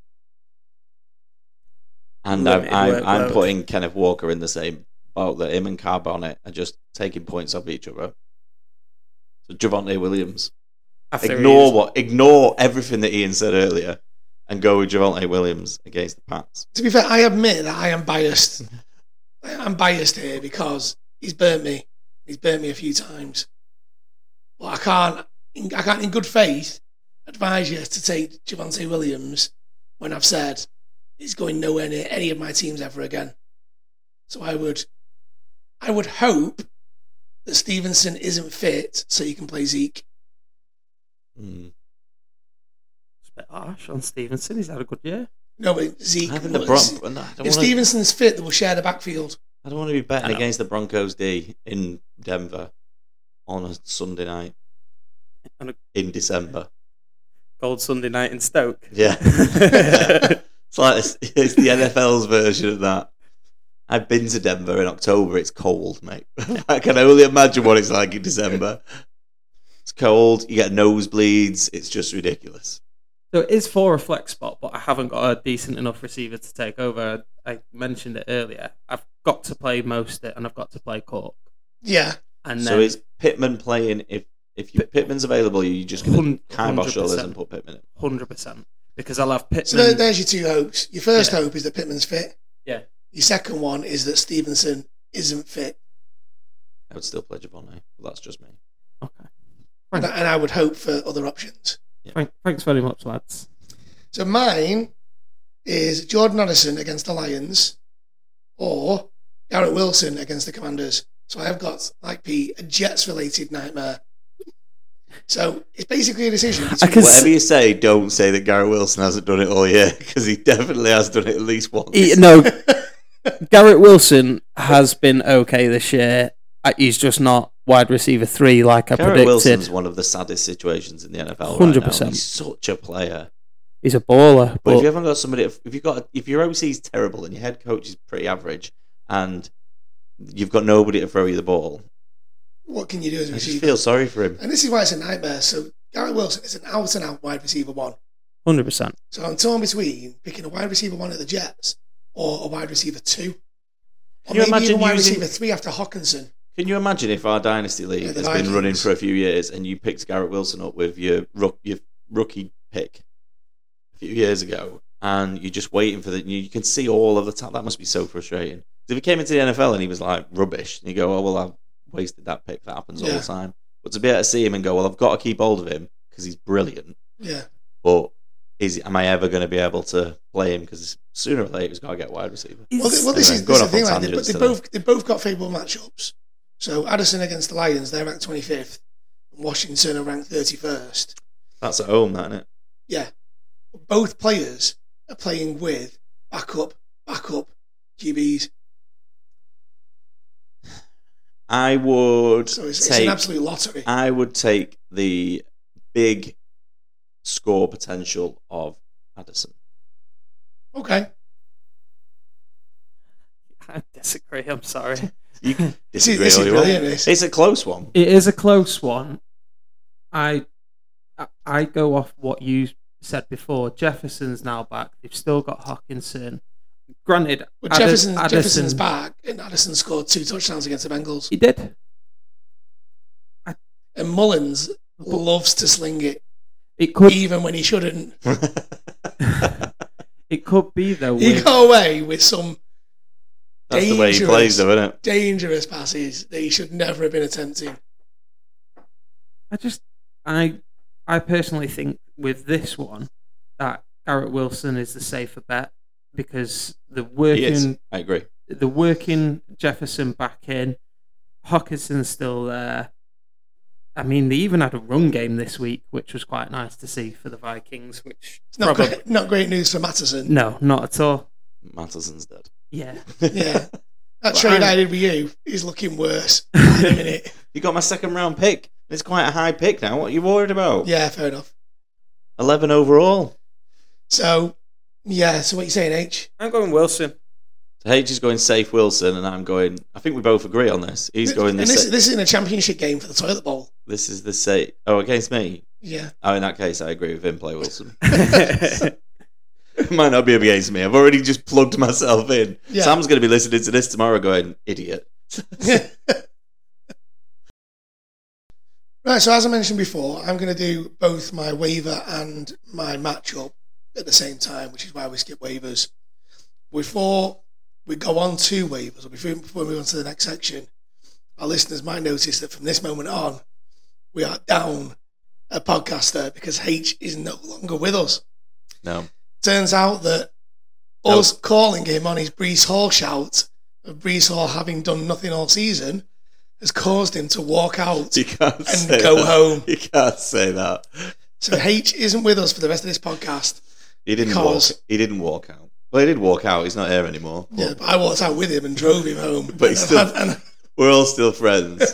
[SPEAKER 2] And I'm,
[SPEAKER 3] Limited
[SPEAKER 2] I'm, I'm
[SPEAKER 3] workload.
[SPEAKER 2] putting Kenneth Walker in the same boat that him and Carb on it are just taking points off each other. So Javonte Williams.
[SPEAKER 3] after
[SPEAKER 2] Ignore
[SPEAKER 3] he's-
[SPEAKER 2] what? Ignore everything that Ian said earlier and go with Javonte Williams against the Pats.
[SPEAKER 1] To be fair, I admit that I am biased. I'm biased here because he's burnt me. He's burnt me a few times. But I can't, I can't in good faith advise you to take Javonte Williams when I've said he's going nowhere near any of my teams ever again. So I would, I would hope that Stevenson isn't fit so you can play Zeke.
[SPEAKER 2] Mm.
[SPEAKER 3] It's a bit harsh on Stevenson. He's had a good year.
[SPEAKER 1] No, but Zeke.
[SPEAKER 2] I think the
[SPEAKER 1] but
[SPEAKER 2] Bron- no, I don't
[SPEAKER 1] if
[SPEAKER 2] wanna-
[SPEAKER 1] Stevenson's fit, they will share the backfield.
[SPEAKER 2] I don't want to be betting
[SPEAKER 3] I know.
[SPEAKER 2] against the Broncos D in Denver on a Sunday night
[SPEAKER 3] On a-
[SPEAKER 2] in December.
[SPEAKER 3] Gold Sunday night in Stoke.
[SPEAKER 2] Yeah. It's like it's, it's the N F L's version of that. I've been to Denver in October. It's cold, mate. I can only imagine what it's like in December. It's cold. You get nosebleeds. It's just ridiculous.
[SPEAKER 3] So it is for a flex spot, but I haven't got a decent enough receiver to take over. I mentioned it earlier. I've got to play Mostert and I've got to play Cork.
[SPEAKER 1] Yeah.
[SPEAKER 3] And
[SPEAKER 2] So
[SPEAKER 3] then
[SPEAKER 2] is Pittman playing? If if you, Pittman's available, you just going
[SPEAKER 3] Hun-
[SPEAKER 2] to kibosh all this
[SPEAKER 3] one hundred percent.
[SPEAKER 2] and put Pittman in.
[SPEAKER 3] one hundred percent. Because I'll have Pittman.
[SPEAKER 1] So there, there's your two hopes. Your first
[SPEAKER 3] Yeah.
[SPEAKER 1] hope is that Pittman's fit.
[SPEAKER 3] Yeah.
[SPEAKER 1] Your second one is that Stevenson isn't fit.
[SPEAKER 2] I would still play Javonte, but that's just me.
[SPEAKER 3] Okay.
[SPEAKER 1] And, I- and I would hope for other options.
[SPEAKER 3] Thank, thanks very much, lads.
[SPEAKER 1] So mine is Jordan Addison against the Lions or Garrett Wilson against the Commanders. So I have got, like Pete, a Jets-related nightmare. So it's basically a decision.
[SPEAKER 3] I
[SPEAKER 1] between-
[SPEAKER 3] can
[SPEAKER 2] Whatever you say, don't say that Garrett Wilson hasn't done it all year because he definitely has done it at least once.
[SPEAKER 3] He, no, Garrett Wilson has been okay this year. Uh, He's just not wide receiver three like I
[SPEAKER 2] Garrett
[SPEAKER 3] predicted.
[SPEAKER 2] Wilson's one of the saddest situations in the N F L.
[SPEAKER 3] one hundred
[SPEAKER 2] Right
[SPEAKER 3] percent.
[SPEAKER 2] now. He's such a player.
[SPEAKER 3] He's a baller.
[SPEAKER 2] But if
[SPEAKER 3] But
[SPEAKER 2] you haven't got somebody, if you've got, if your O C is terrible and your head coach is pretty average, and you've got nobody to throw you the ball,
[SPEAKER 1] what can you do as a
[SPEAKER 2] I just
[SPEAKER 1] receiver?
[SPEAKER 2] feel sorry for him.
[SPEAKER 1] And this is why it's a nightmare. So Garrett Wilson is an out-and-out wide receiver one.
[SPEAKER 3] one hundred percent.
[SPEAKER 1] So I'm torn between picking a wide receiver one at the Jets or a wide receiver two. Or
[SPEAKER 2] Can you
[SPEAKER 1] maybe
[SPEAKER 2] imagine
[SPEAKER 1] even wide
[SPEAKER 2] using-
[SPEAKER 1] receiver three after Hawkinson.
[SPEAKER 2] Can you imagine if our dynasty league
[SPEAKER 1] Yeah, the
[SPEAKER 2] has been
[SPEAKER 1] Vikings.
[SPEAKER 2] running for a few years and you picked Garrett Wilson up with your rook, your rookie pick a few years ago, and you're just waiting for the, you can see all of the time. That must be so frustrating. 'Cause if he came into the N F L and he was like rubbish, and you go, oh well, I've wasted that pick. That happens all
[SPEAKER 1] Yeah.
[SPEAKER 2] the time. But to be able to see him and go, well, I've got to keep hold of him because he's brilliant.
[SPEAKER 1] Yeah.
[SPEAKER 2] But is am I ever going to be able to play him? Because sooner or later he's got to get wide receiver.
[SPEAKER 1] Well, th- well this
[SPEAKER 2] Anyway,
[SPEAKER 1] is,
[SPEAKER 2] going
[SPEAKER 1] this is the
[SPEAKER 2] off
[SPEAKER 1] thing.
[SPEAKER 2] on
[SPEAKER 1] Like, they,
[SPEAKER 2] tangents
[SPEAKER 1] they
[SPEAKER 2] today.
[SPEAKER 1] both they both got favourable matchups. So Addison against the Lions, they're ranked twenty-fifth. And Washington are ranked thirty-first.
[SPEAKER 2] That's at home, that, isn't it?
[SPEAKER 1] Yeah. Both players are playing with backup, backup Q Bs.
[SPEAKER 2] I would
[SPEAKER 1] So it's, it's
[SPEAKER 2] take.
[SPEAKER 1] an absolute lottery.
[SPEAKER 2] I would take the big score potential of Addison.
[SPEAKER 1] Okay.
[SPEAKER 3] I disagree. I'm sorry.
[SPEAKER 2] You can
[SPEAKER 1] This is,
[SPEAKER 2] disagree
[SPEAKER 1] this
[SPEAKER 2] all
[SPEAKER 1] is
[SPEAKER 2] you want.
[SPEAKER 1] brilliant. This.
[SPEAKER 2] It's a close one.
[SPEAKER 3] It is a close one. I I- I go off what you said before, Jefferson's now back. They've still got Hawkinson. Granted,
[SPEAKER 1] Well,
[SPEAKER 3] Addis-
[SPEAKER 1] Jefferson,
[SPEAKER 3] Addison,
[SPEAKER 1] Jefferson's back, and Addison scored two touchdowns against the Bengals.
[SPEAKER 3] He did.
[SPEAKER 1] And Mullins loves to sling it,
[SPEAKER 3] It could.
[SPEAKER 1] even when he shouldn't.
[SPEAKER 3] It could be though.
[SPEAKER 1] He
[SPEAKER 3] with-
[SPEAKER 1] got away with some
[SPEAKER 2] That's the way he plays, though, isn't it?
[SPEAKER 1] dangerous passes that he should never have been attempting.
[SPEAKER 3] I just, I, I personally think with this one that Garrett Wilson is the safer bet because the
[SPEAKER 2] He is.
[SPEAKER 3] working,
[SPEAKER 2] I agree.
[SPEAKER 3] the working Jefferson back in, Hawkinson's still there. I mean, they even had a run game this week, which was quite nice to see for the Vikings. Which
[SPEAKER 1] It's not
[SPEAKER 3] probably,
[SPEAKER 1] great, not great news for Matterson.
[SPEAKER 3] no, not at all.
[SPEAKER 2] Matterson's dead.
[SPEAKER 3] Yeah,
[SPEAKER 1] Yeah. That
[SPEAKER 3] Well,
[SPEAKER 1] trade
[SPEAKER 3] I'm-
[SPEAKER 1] I did with you is looking worse in a minute.
[SPEAKER 2] You got my second round pick. It's quite a high pick now. What are you worried about?
[SPEAKER 1] Yeah, fair enough.
[SPEAKER 2] eleven overall.
[SPEAKER 1] So, yeah, so what are you saying, H?
[SPEAKER 3] I'm going Wilson.
[SPEAKER 2] So H is going safe Wilson, and I'm going. I think we both agree on this. He's going the
[SPEAKER 1] And this,
[SPEAKER 2] sa-
[SPEAKER 1] this is in a championship game for the toilet bowl.
[SPEAKER 2] This is the safe. Oh, against me.
[SPEAKER 1] Yeah.
[SPEAKER 2] Oh, in that case, I agree with him. Play Wilson. It might not be against me. I've already just plugged myself in.
[SPEAKER 1] Yeah.
[SPEAKER 2] Sam's going to be listening to this tomorrow, going idiot.
[SPEAKER 1] Right, so as I mentioned before, I'm going to do both my waiver and my matchup at the same time, which is why we skip waivers. Before we go on to waivers, or before, before we move on to the next section, our listeners might notice that from this moment on, we are down a podcaster because H is no longer with us.
[SPEAKER 2] No.
[SPEAKER 1] Turns out that
[SPEAKER 2] No.
[SPEAKER 1] us calling him on his Brees Hall shout of Brees Hall having done nothing all season has caused him to walk out
[SPEAKER 2] You can't
[SPEAKER 1] and
[SPEAKER 2] say
[SPEAKER 1] go
[SPEAKER 2] that.
[SPEAKER 1] home.
[SPEAKER 2] You can't say that.
[SPEAKER 1] So H isn't with us for the rest of this podcast.
[SPEAKER 2] He didn't
[SPEAKER 1] Because-
[SPEAKER 2] walk. He didn't walk out. Well, he did walk out. He's not here anymore.
[SPEAKER 1] Yeah,
[SPEAKER 2] But
[SPEAKER 1] but I walked out with him and drove him home.
[SPEAKER 2] But he's still-
[SPEAKER 1] and, and,
[SPEAKER 2] we're all still friends.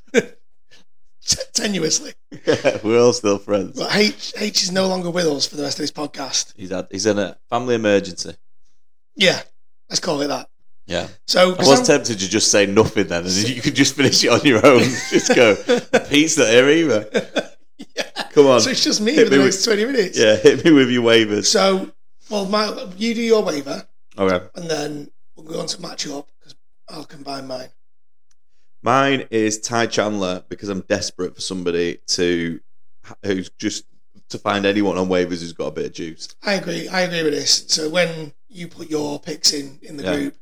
[SPEAKER 1] tenuously.
[SPEAKER 2] We're all still friends.
[SPEAKER 1] But H H is no longer with us for the rest of this podcast.
[SPEAKER 2] He's had. He's in a family emergency.
[SPEAKER 1] Yeah, let's call it that.
[SPEAKER 2] Yeah.
[SPEAKER 1] So
[SPEAKER 2] I was tempted to just say nothing then, and you could just finish it on your own. Just go. Pete's not here either.
[SPEAKER 1] yeah.
[SPEAKER 2] Come on.
[SPEAKER 1] So it's just me
[SPEAKER 2] Hit
[SPEAKER 1] for the
[SPEAKER 2] me
[SPEAKER 1] next
[SPEAKER 2] with-
[SPEAKER 1] twenty minutes.
[SPEAKER 2] Yeah, hit me with your waivers.
[SPEAKER 1] So, well, my, you do your waiver,
[SPEAKER 2] Okay.
[SPEAKER 1] and then we'll go on to match up because I'll combine mine.
[SPEAKER 2] Mine is Ty Chandler because I'm desperate for somebody to who's just to find anyone on waivers who's got a bit of juice.
[SPEAKER 1] I agree. I agree with this. So when you put your picks in in the
[SPEAKER 2] Yeah.
[SPEAKER 1] group,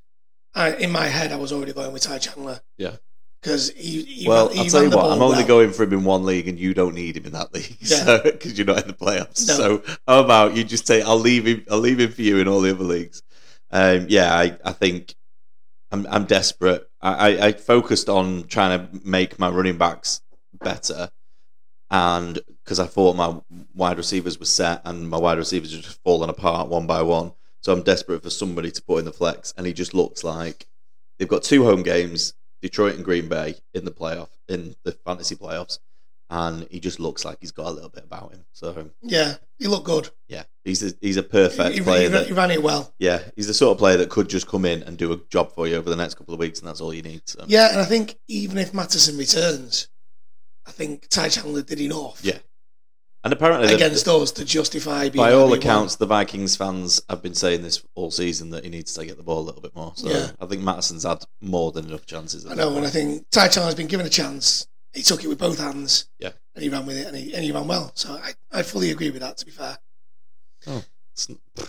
[SPEAKER 1] I, in my head I was already going with Ty Chandler.
[SPEAKER 2] Yeah.
[SPEAKER 1] Because he, he
[SPEAKER 2] Well,
[SPEAKER 1] ran, he
[SPEAKER 2] I'll tell
[SPEAKER 1] ran
[SPEAKER 2] you
[SPEAKER 1] the
[SPEAKER 2] what,
[SPEAKER 1] ball
[SPEAKER 2] I'm only
[SPEAKER 1] well.
[SPEAKER 2] going for him in one league, and you don't need him in that league,
[SPEAKER 1] Yeah.
[SPEAKER 2] so because you're not in the playoffs.
[SPEAKER 1] No.
[SPEAKER 2] So how about you just say I'll leave him? I'll leave him for you in all the other leagues. Um, yeah, I, I think I'm I'm desperate. I, I, I focused on trying to make my running backs better, and because I thought my wide receivers were set, and my wide receivers are just falling apart one by one. So I'm desperate for somebody to put in the flex, and he just looks like they've got two home games. Detroit and Green Bay in the playoff, in the fantasy playoffs, and he just looks like he's got a little bit about him. So
[SPEAKER 1] Yeah, he looked good.
[SPEAKER 2] yeah, he's a, he's a perfect
[SPEAKER 1] He, he,
[SPEAKER 2] player.
[SPEAKER 1] he,
[SPEAKER 2] that,
[SPEAKER 1] he ran it well.
[SPEAKER 2] yeah, he's the sort of player that could just come in and do a job for you over the next couple of weeks, and that's all you need. So
[SPEAKER 1] Yeah, and I think even if Matterson returns, I think Ty Chandler did enough
[SPEAKER 2] Yeah. and apparently, the-
[SPEAKER 1] against us to justify being
[SPEAKER 2] by all
[SPEAKER 1] R B one.
[SPEAKER 2] accounts, the Vikings fans have been saying this all season that he needs to get the ball a little bit more. So
[SPEAKER 1] Yeah.
[SPEAKER 2] I think Mattison's had more than enough chances. at
[SPEAKER 1] I
[SPEAKER 2] this
[SPEAKER 1] know, and
[SPEAKER 2] point.
[SPEAKER 1] I think Ty Chandler's been given a chance. He took it with both hands.
[SPEAKER 2] Yeah.
[SPEAKER 1] And he ran with it, and he, and he ran well. So I, I fully agree with that, to be fair.
[SPEAKER 2] It's-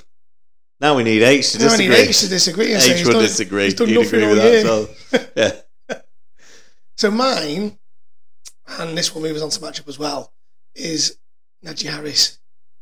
[SPEAKER 2] now we need H to
[SPEAKER 1] No, I
[SPEAKER 2] disagree.
[SPEAKER 1] need H to disagree and say
[SPEAKER 2] H
[SPEAKER 1] he's
[SPEAKER 2] would
[SPEAKER 1] done,
[SPEAKER 2] disagree.
[SPEAKER 1] he's done
[SPEAKER 2] He'd
[SPEAKER 1] nothing
[SPEAKER 2] agree
[SPEAKER 1] all
[SPEAKER 2] with that
[SPEAKER 1] year.
[SPEAKER 2] as well. Yeah.
[SPEAKER 1] So mine, and this will move us on to matchup as well, is Najee Harris,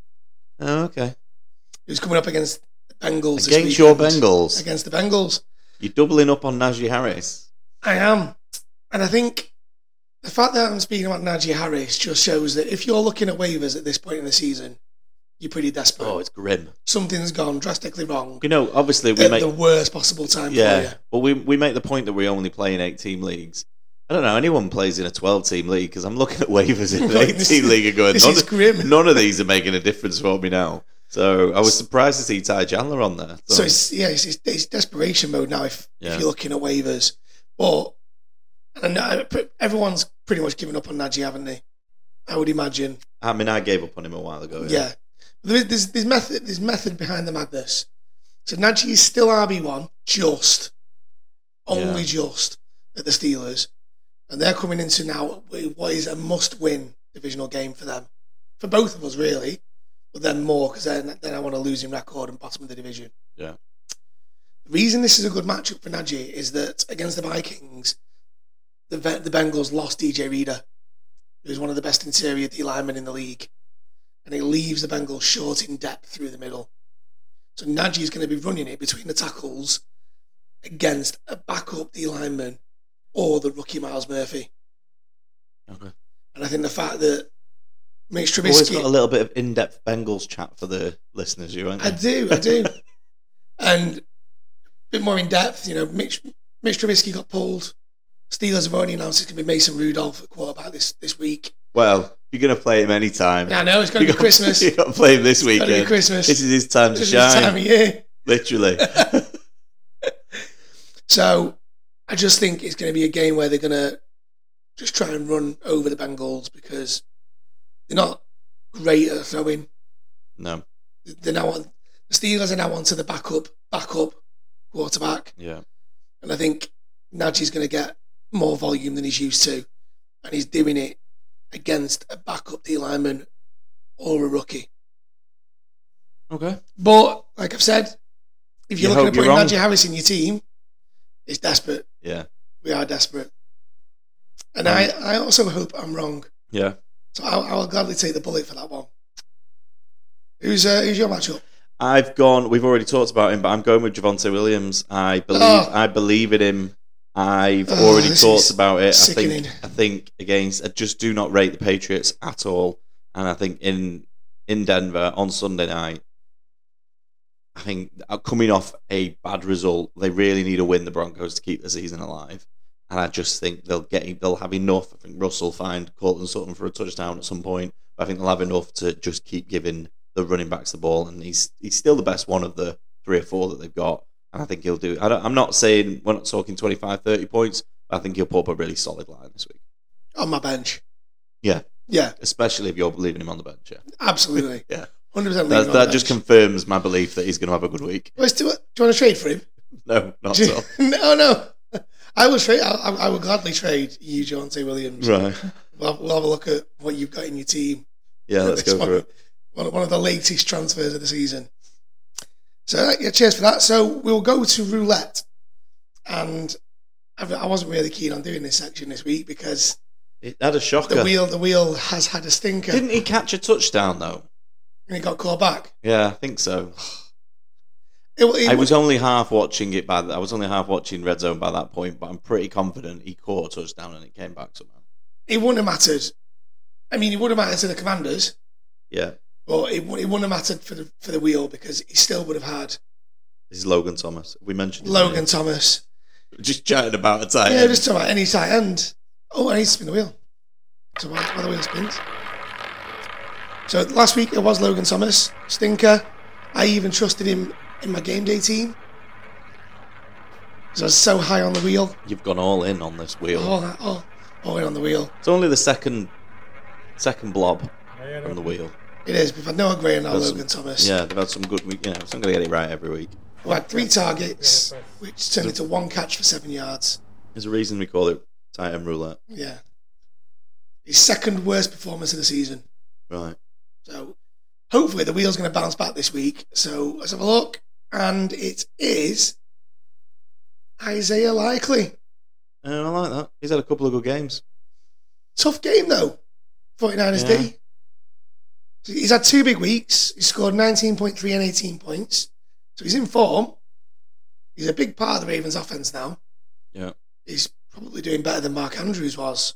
[SPEAKER 2] Oh, okay.
[SPEAKER 1] who's coming up against the Bengals. this
[SPEAKER 2] Against your
[SPEAKER 1] weekend.
[SPEAKER 2] Bengals.
[SPEAKER 1] Against the Bengals.
[SPEAKER 2] You're doubling up on Najee Harris.
[SPEAKER 1] I am. And I think the fact that I'm speaking about Najee Harris just shows that if you're looking at waivers at this point in the season, you're pretty desperate.
[SPEAKER 2] Oh, it's grim.
[SPEAKER 1] Something's gone drastically wrong
[SPEAKER 2] You know, obviously we
[SPEAKER 1] at
[SPEAKER 2] make
[SPEAKER 1] the worst possible time for
[SPEAKER 2] yeah,
[SPEAKER 1] you.
[SPEAKER 2] but we we make the point that we only play in eight team leagues. I don't know anyone plays in a twelve team league because I'm looking at waivers in an
[SPEAKER 1] Right,
[SPEAKER 2] eight
[SPEAKER 1] this
[SPEAKER 2] team
[SPEAKER 1] is-
[SPEAKER 2] league and going
[SPEAKER 1] this
[SPEAKER 2] none,
[SPEAKER 1] is grim.
[SPEAKER 2] none of these are making a difference for me now. So I was surprised to see Ty Chandler on there.
[SPEAKER 1] So it's yeah, it's, it's, it's desperation mode now if,
[SPEAKER 2] Yeah.
[SPEAKER 1] if you're looking at waivers. But and I, everyone's pretty much given up on Najee, haven't they? I would imagine.
[SPEAKER 2] I mean, I gave up on him a while ago.
[SPEAKER 1] Yeah. There- There's, there's, method, there's method behind the madness. So Najee is still R B one, just. Only
[SPEAKER 2] Yeah.
[SPEAKER 1] just at the Steelers. And they're coming into now what is a must-win divisional game for them. For both of us, really. But then more, because then, then I want a losing record and bottom of the division.
[SPEAKER 2] Yeah.
[SPEAKER 1] The reason this is a good matchup for Najee is that against the Vikings, the the Bengals lost D J Reader, who's one of the best interior D linemen in the league. And it leaves the Bengals short in depth through the middle. So Najee is going to be running it between the tackles against a backup D lineman or the rookie Miles Murphy.
[SPEAKER 2] Okay.
[SPEAKER 1] And I think the fact that Mitch
[SPEAKER 2] Always
[SPEAKER 1] Trubisky...
[SPEAKER 2] got a little bit of in-depth Bengals chat for the listeners, you aren't you?
[SPEAKER 1] I do, I do. And a bit more in depth, you know, Mitch, Mitch Trubisky got pulled. Steelers have already announced it's going to be Mason Rudolph at quarterback this, this week.
[SPEAKER 2] Well, you're going to play him anytime.
[SPEAKER 1] Yeah, I know, it's going to be
[SPEAKER 2] got,
[SPEAKER 1] Christmas.
[SPEAKER 2] You've got to play him this
[SPEAKER 1] It's
[SPEAKER 2] weekend.
[SPEAKER 1] going to be Christmas.
[SPEAKER 2] This is his time to
[SPEAKER 1] This
[SPEAKER 2] shine.
[SPEAKER 1] is his time of year.
[SPEAKER 2] Literally.
[SPEAKER 1] So I just think it's going to be a game where they're going to just try and run over the Bengals because they're not great at throwing.
[SPEAKER 2] No.
[SPEAKER 1] They're now on, the Steelers are now onto the backup, backup quarterback.
[SPEAKER 2] Yeah.
[SPEAKER 1] And I think Najee's going to get more volume than he's used to. And he's doing it against a backup D lineman or a rookie.
[SPEAKER 2] Okay.
[SPEAKER 1] But, like I've said, if you're
[SPEAKER 2] You
[SPEAKER 1] looking
[SPEAKER 2] hope
[SPEAKER 1] at
[SPEAKER 2] you're
[SPEAKER 1] putting
[SPEAKER 2] wrong.
[SPEAKER 1] Najee Harris in your team, it's desperate.
[SPEAKER 2] Yeah.
[SPEAKER 1] We are desperate. And
[SPEAKER 2] Um,
[SPEAKER 1] I, I also hope I'm wrong.
[SPEAKER 2] Yeah.
[SPEAKER 1] So I, I will gladly take the bullet for that one. Who's uh, who's your matchup?
[SPEAKER 2] I've gone. We've already talked about him, but I'm going with Javonte Williams. I believe.
[SPEAKER 1] Oh.
[SPEAKER 2] I believe in him. I've
[SPEAKER 1] Oh,
[SPEAKER 2] already
[SPEAKER 1] this
[SPEAKER 2] talked
[SPEAKER 1] is
[SPEAKER 2] about it. I
[SPEAKER 1] sickening.
[SPEAKER 2] think. I think against. I just do not rate the Patriots at all. And I think in in Denver on Sunday night, I think uh, coming off a bad result, they really need to win the Broncos to keep the season alive. And I just think they'll get. They'll have enough. I think Russ will find Cortland Sutton for a touchdown at some point. But I think they'll have enough to just keep giving the running backs the ball, and he's he's still the best one of the three or four that they've got, and I think he'll do. I don't, I'm not saying we're not talking twenty-five, thirty points, but I think he'll put up a really solid line this week.
[SPEAKER 1] On my bench.
[SPEAKER 2] Yeah,
[SPEAKER 1] Yeah,
[SPEAKER 2] especially if you're leaving him on the bench. Yeah,
[SPEAKER 1] absolutely.
[SPEAKER 2] yeah.
[SPEAKER 1] one hundred percent.
[SPEAKER 2] That, that just confirms my belief that he's going to have a good week.
[SPEAKER 1] Well, do, do you want to trade for him?
[SPEAKER 2] No, not
[SPEAKER 1] Do
[SPEAKER 2] at
[SPEAKER 1] you-
[SPEAKER 2] all.
[SPEAKER 1] no, no. I will trade. I, I, I will gladly trade you, Javonte Williams.
[SPEAKER 2] Right.
[SPEAKER 1] We'll have, we'll have a look at what you've got in your team.
[SPEAKER 2] Yeah, let's
[SPEAKER 1] This
[SPEAKER 2] go
[SPEAKER 1] one,
[SPEAKER 2] for it.
[SPEAKER 1] One, one of the latest transfers of the season. So yeah, cheers for that. So we'll go to roulette, and I, I wasn't really keen on doing this section this week because
[SPEAKER 2] It had a shocker.
[SPEAKER 1] the wheel, the wheel has had a stinker,
[SPEAKER 2] Didn't he catch a touchdown though?
[SPEAKER 1] and it got called back.
[SPEAKER 2] Yeah, I think so.
[SPEAKER 1] It, it,
[SPEAKER 2] I was only half watching it by. I was only half watching Red Zone by that point, but I'm pretty confident he caught a touchdown and it came back somehow.
[SPEAKER 1] It wouldn't have mattered. I mean, it would have mattered to the Commanders,
[SPEAKER 2] Yeah,
[SPEAKER 1] but it, wou- it wouldn't have mattered for the for the wheel because he still would have had
[SPEAKER 2] this is Logan Thomas. We mentioned his
[SPEAKER 1] Logan
[SPEAKER 2] name.
[SPEAKER 1] Thomas.
[SPEAKER 2] Just chatting about a tight
[SPEAKER 1] Yeah,
[SPEAKER 2] end.
[SPEAKER 1] just talking about any tight end. Oh, I need to spin the wheel. So while, while the wheel spins. So last week it was Logan Thomas, stinker. I even trusted him in my game day team. Because I was so high on the wheel.
[SPEAKER 2] You've gone all in on this wheel.
[SPEAKER 1] All that, all, all in on the wheel.
[SPEAKER 2] It's only the second second blob on the wheel.
[SPEAKER 1] It is. We've had Noah Gray and now
[SPEAKER 2] That's
[SPEAKER 1] Logan
[SPEAKER 2] some-
[SPEAKER 1] Thomas.
[SPEAKER 2] Yeah, they've had some good week. You know, so I'm going to get it right every week.
[SPEAKER 1] Who had three targets, which turned into one catch for seven yards.
[SPEAKER 2] There's a reason we call it tight end roulette.
[SPEAKER 1] Yeah. His second worst performance of the season.
[SPEAKER 2] Right.
[SPEAKER 1] So hopefully the wheel's going to bounce back this week. So let's have a look. And it is Isaiah Likely.
[SPEAKER 2] And I like that. He's had a couple of good games.
[SPEAKER 1] Tough game though. forty-niners
[SPEAKER 2] Yeah.
[SPEAKER 1] D. So he's had two big weeks. He scored nineteen point three and eighteen points. So he's in form. He's a big part of the Ravens offense now.
[SPEAKER 2] Yeah.
[SPEAKER 1] He's probably doing better than Mark Andrews was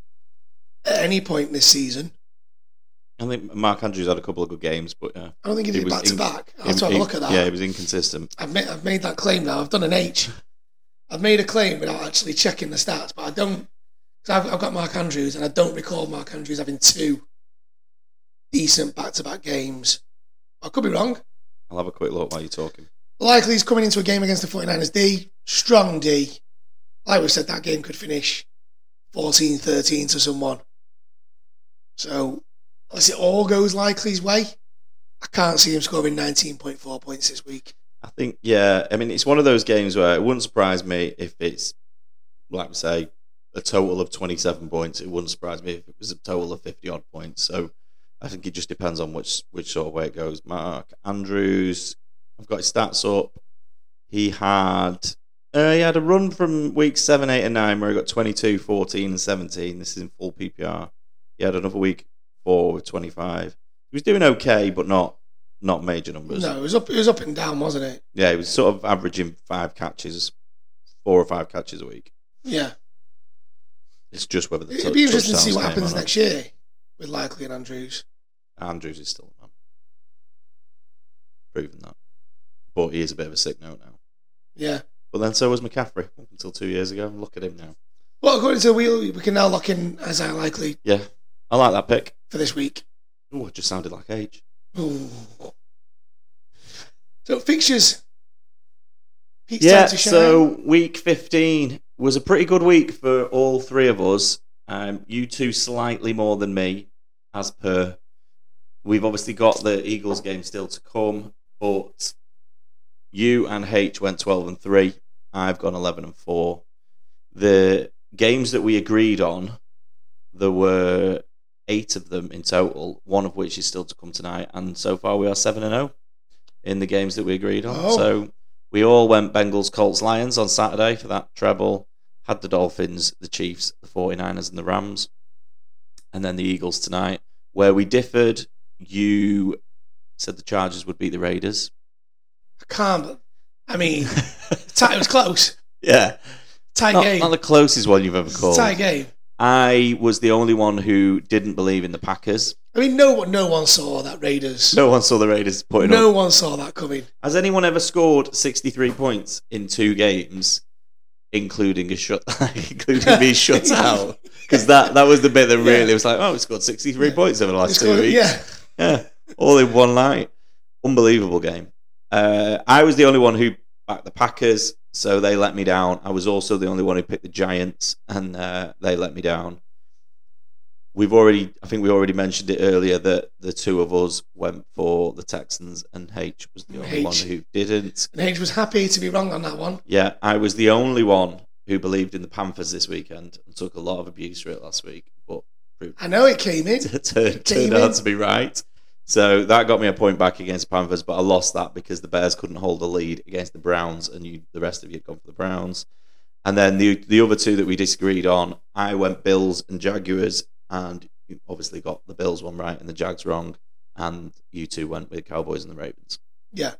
[SPEAKER 1] at any point this season.
[SPEAKER 2] I think Mark Andrews had a couple of good games, but yeah.
[SPEAKER 1] I don't think he did
[SPEAKER 2] was
[SPEAKER 1] back to
[SPEAKER 2] in-
[SPEAKER 1] back. I'll
[SPEAKER 2] he-
[SPEAKER 1] have to have a
[SPEAKER 2] he-
[SPEAKER 1] look at that.
[SPEAKER 2] Yeah, he was inconsistent.
[SPEAKER 1] I've made, I've made that claim now. I've done an H. I've made a claim without actually checking the stats, but I don't. Because I've, I've got Mark Andrews, and I don't recall Mark Andrews having two decent back-to-back games. I could be wrong.
[SPEAKER 2] I'll have a quick look while you're talking.
[SPEAKER 1] Likely he's coming into a game against the forty-niners D. Strong D. Like we said, that game could finish fourteen thirteen to someone. So, unless it all goes Likely's way, I can't see him scoring nineteen point four points this week.
[SPEAKER 2] I think, yeah. I mean, it's one of those games where it wouldn't surprise me if it's, like we say, a total of twenty-seven points. It wouldn't surprise me if it was a total of fifty odd points. So I think it just depends on which which sort of way it goes. Mark Andrews, I've got his stats up. He had uh, he had a run from weeks seven, eight, and nine where he got twenty-two, fourteen, and seventeen. This is in full P P R. He had another week four with twenty-five. He was doing okay, but not not major numbers.
[SPEAKER 1] No, it was up. It was up and down, wasn't it?
[SPEAKER 2] Yeah, he was sort of averaging five catches, four or five catches a week.
[SPEAKER 1] Yeah.
[SPEAKER 2] It's just whether the
[SPEAKER 1] It'd
[SPEAKER 2] t-
[SPEAKER 1] be interesting to see
[SPEAKER 2] touchdowns
[SPEAKER 1] what
[SPEAKER 2] came
[SPEAKER 1] happens
[SPEAKER 2] or not.
[SPEAKER 1] next year with Likely and Andrews.
[SPEAKER 2] Andrews is still a man. Proven that. But he is a bit of a sick note now.
[SPEAKER 1] Yeah.
[SPEAKER 2] But then so was McCaffrey up until two years ago. Look at him now.
[SPEAKER 1] Well, according to the wheel, we can now lock in Isaiah Likely
[SPEAKER 2] Yeah, I like that pick.
[SPEAKER 1] for this week.
[SPEAKER 2] Oh, it just sounded like age.
[SPEAKER 1] Ooh. So fixtures. Pete's
[SPEAKER 2] Yeah,
[SPEAKER 1] time to shine.
[SPEAKER 2] so week fifteen was a pretty good week for all three of us. Um, you two slightly more than me, as per. We've obviously got the Eagles game still to come, but you and H went twelve and three. I've gone eleven and four. The games that we agreed on, there were eight of them in total, one of which is still to come tonight, and so far we are seven and zero in the games that we agreed on.
[SPEAKER 1] Oh.
[SPEAKER 2] So we all went Bengals, Colts, Lions on Saturday for that treble. Had the Dolphins, the Chiefs, the forty-niners, and the Rams, and then the Eagles tonight. Where we differed, you said the Chargers would beat the Raiders.
[SPEAKER 1] I can't, but I mean, tie, it was close.
[SPEAKER 2] Yeah,
[SPEAKER 1] Tie
[SPEAKER 2] not,
[SPEAKER 1] game.
[SPEAKER 2] not the closest one you've ever
[SPEAKER 1] It's a
[SPEAKER 2] called.
[SPEAKER 1] tie game.
[SPEAKER 2] I was the only one who didn't believe in the Packers.
[SPEAKER 1] I mean, no one, no one saw that Raiders.
[SPEAKER 2] No one saw the Raiders putting
[SPEAKER 1] No
[SPEAKER 2] up.
[SPEAKER 1] one saw that coming.
[SPEAKER 2] Has anyone ever scored sixty-three points in two games, including a shut, including being shut out? Because that, that was the bit that really
[SPEAKER 1] Yeah.
[SPEAKER 2] was like, oh, we scored sixty-three
[SPEAKER 1] Yeah.
[SPEAKER 2] points over the last
[SPEAKER 1] It's
[SPEAKER 2] two
[SPEAKER 1] called-
[SPEAKER 2] weeks.
[SPEAKER 1] yeah.
[SPEAKER 2] Yeah, all in one night. Unbelievable game. Uh, I was the only one who backed the Packers, so they let me down. I was also the only one who picked the Giants, and uh, they let me down. We've already, I think we already mentioned it earlier that the two of us went for the Texans, and H was the only
[SPEAKER 1] H.
[SPEAKER 2] one who didn't.
[SPEAKER 1] And H was happy to be wrong on that one.
[SPEAKER 2] Yeah, I was the only one who believed in the Panthers this weekend and took a lot of abuse for it last week, but proved
[SPEAKER 1] I know it came in.
[SPEAKER 2] turned,
[SPEAKER 1] Came
[SPEAKER 2] turned out
[SPEAKER 1] in.
[SPEAKER 2] to be right. So that got me a point back against Panthers, but I lost that because the Bears couldn't hold a lead against the Browns, and you, the rest of you had gone for the Browns. And then the the other two that we disagreed on, I went Bills and Jaguars, and you obviously got the Bills one right and the Jags wrong, and you two went with Cowboys and the Ravens.
[SPEAKER 1] Yeah.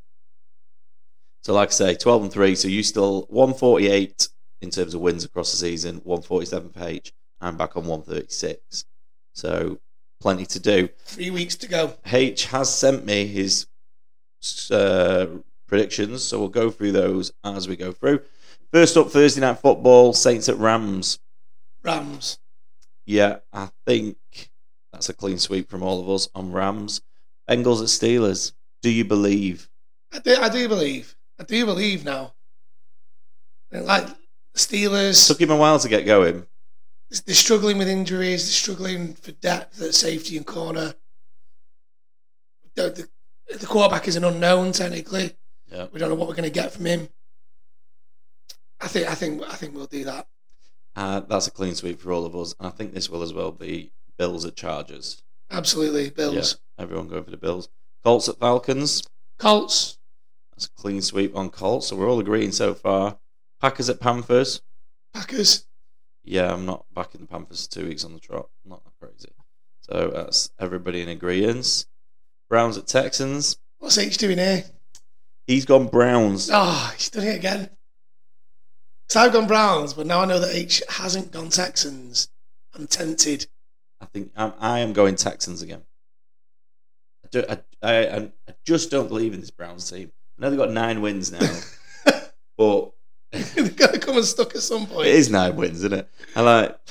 [SPEAKER 2] So like I say, twelve and three, so you still one forty-eight in terms of wins across the season, one forty-seven for H. I'm back on one thirty-six. So plenty to do.
[SPEAKER 1] Three weeks to go.
[SPEAKER 2] H has sent me his uh, predictions, so we'll go through those as we go through. First up, Thursday Night Football, Saints at Rams.
[SPEAKER 1] Rams.
[SPEAKER 2] Yeah, I think that's a clean sweep from all of us on Rams. Bengals at Steelers. Do you believe?
[SPEAKER 1] I do, I do believe. I do believe now. And like the Steelers,
[SPEAKER 2] Took him a while to get going.
[SPEAKER 1] they're struggling with injuries. They're struggling for depth at safety and corner. The, the, the quarterback is an unknown technically.
[SPEAKER 2] Yeah.
[SPEAKER 1] We don't know what we're going to get from him. I think. I think. I think we'll do that.
[SPEAKER 2] Uh, that's a clean sweep for all of us. And I think this will as well be Bills at Chargers.
[SPEAKER 1] Absolutely, Bills.
[SPEAKER 2] Yeah, everyone going for the Bills. Colts at Falcons.
[SPEAKER 1] Colts.
[SPEAKER 2] That's a clean sweep on Colts. So we're all agreeing so far. Packers at Panthers.
[SPEAKER 1] Packers.
[SPEAKER 2] Yeah, I'm not backing the Panthers two weeks on the trot. I'm not that crazy. So that's everybody in agreement. Browns at Texans.
[SPEAKER 1] What's H doing here?
[SPEAKER 2] He's gone Browns.
[SPEAKER 1] Oh, he's done it again. So I've gone Browns, but now I know that H hasn't gone Texans. I'm tempted.
[SPEAKER 2] I think I'm, I am going Texans again. I, do, I, I, I just don't believe in this Browns team. I know they've got nine wins now, but
[SPEAKER 1] They're going to come unstuck at some point.
[SPEAKER 2] it is nine wins, isn't it? And like,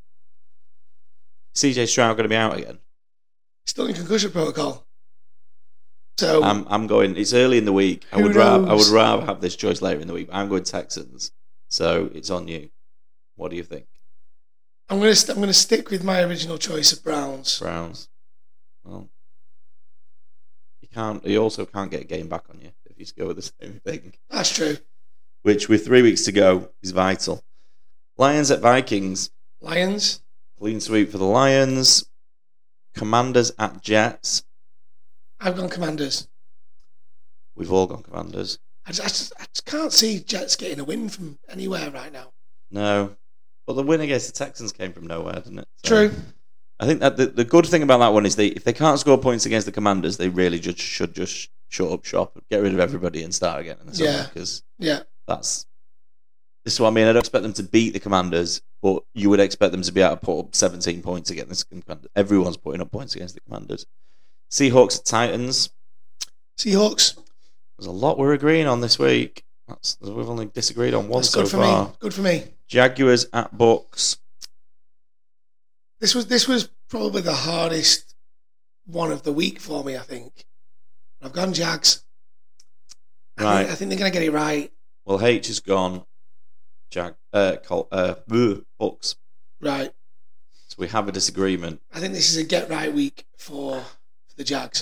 [SPEAKER 2] C J Stroud going to be out again.
[SPEAKER 1] Still in concussion protocol. So
[SPEAKER 2] I'm I'm going. It's early in the week. I
[SPEAKER 1] Who
[SPEAKER 2] would rather I would
[SPEAKER 1] knows?
[SPEAKER 2] rather have this choice later in the week. But I'm going Texans. So it's on you. What do you think?
[SPEAKER 1] I'm going to st- I'm going to stick with my original choice of Browns.
[SPEAKER 2] Browns. Well, you can't. You also can't get a game back on you if you go with the same thing.
[SPEAKER 1] That's true.
[SPEAKER 2] Which, with three weeks to go, is vital. Lions at Vikings.
[SPEAKER 1] Lions.
[SPEAKER 2] Clean sweep for the Lions. Commanders at Jets.
[SPEAKER 1] I've gone Commanders.
[SPEAKER 2] We've all gone Commanders.
[SPEAKER 1] I just, I just, I just can't see Jets getting a win from anywhere right now.
[SPEAKER 2] No. But the win against the Texans came from nowhere, didn't it? So
[SPEAKER 1] True.
[SPEAKER 2] I think that the, the good thing about that one is they if they can't score points against the Commanders, they really just should just shut up shop, get rid of everybody and start again in the summer.
[SPEAKER 1] Yeah.
[SPEAKER 2] Because
[SPEAKER 1] Yeah.
[SPEAKER 2] that's this is what I mean. I don't expect them to beat the Commanders, but you would expect them to be able to put up seventeen points against the Commanders. Everyone's putting up points against the Commanders. Seahawks at Titans.
[SPEAKER 1] Seahawks.
[SPEAKER 2] There's a lot we're agreeing on this week. That's, we've only disagreed on one
[SPEAKER 1] That's
[SPEAKER 2] so
[SPEAKER 1] good for
[SPEAKER 2] far.
[SPEAKER 1] me. Good for me.
[SPEAKER 2] Jaguars at Bucks.
[SPEAKER 1] This was this was probably the hardest one of the week for me, I think. I've gone Jags. I
[SPEAKER 2] Right.
[SPEAKER 1] Think, I think they're going to get it right.
[SPEAKER 2] Well, H is gone. Jag, uh, Col, uh, bleh, Bucks.
[SPEAKER 1] Right.
[SPEAKER 2] So we have a disagreement.
[SPEAKER 1] I think this is a get right week for, for the Jags.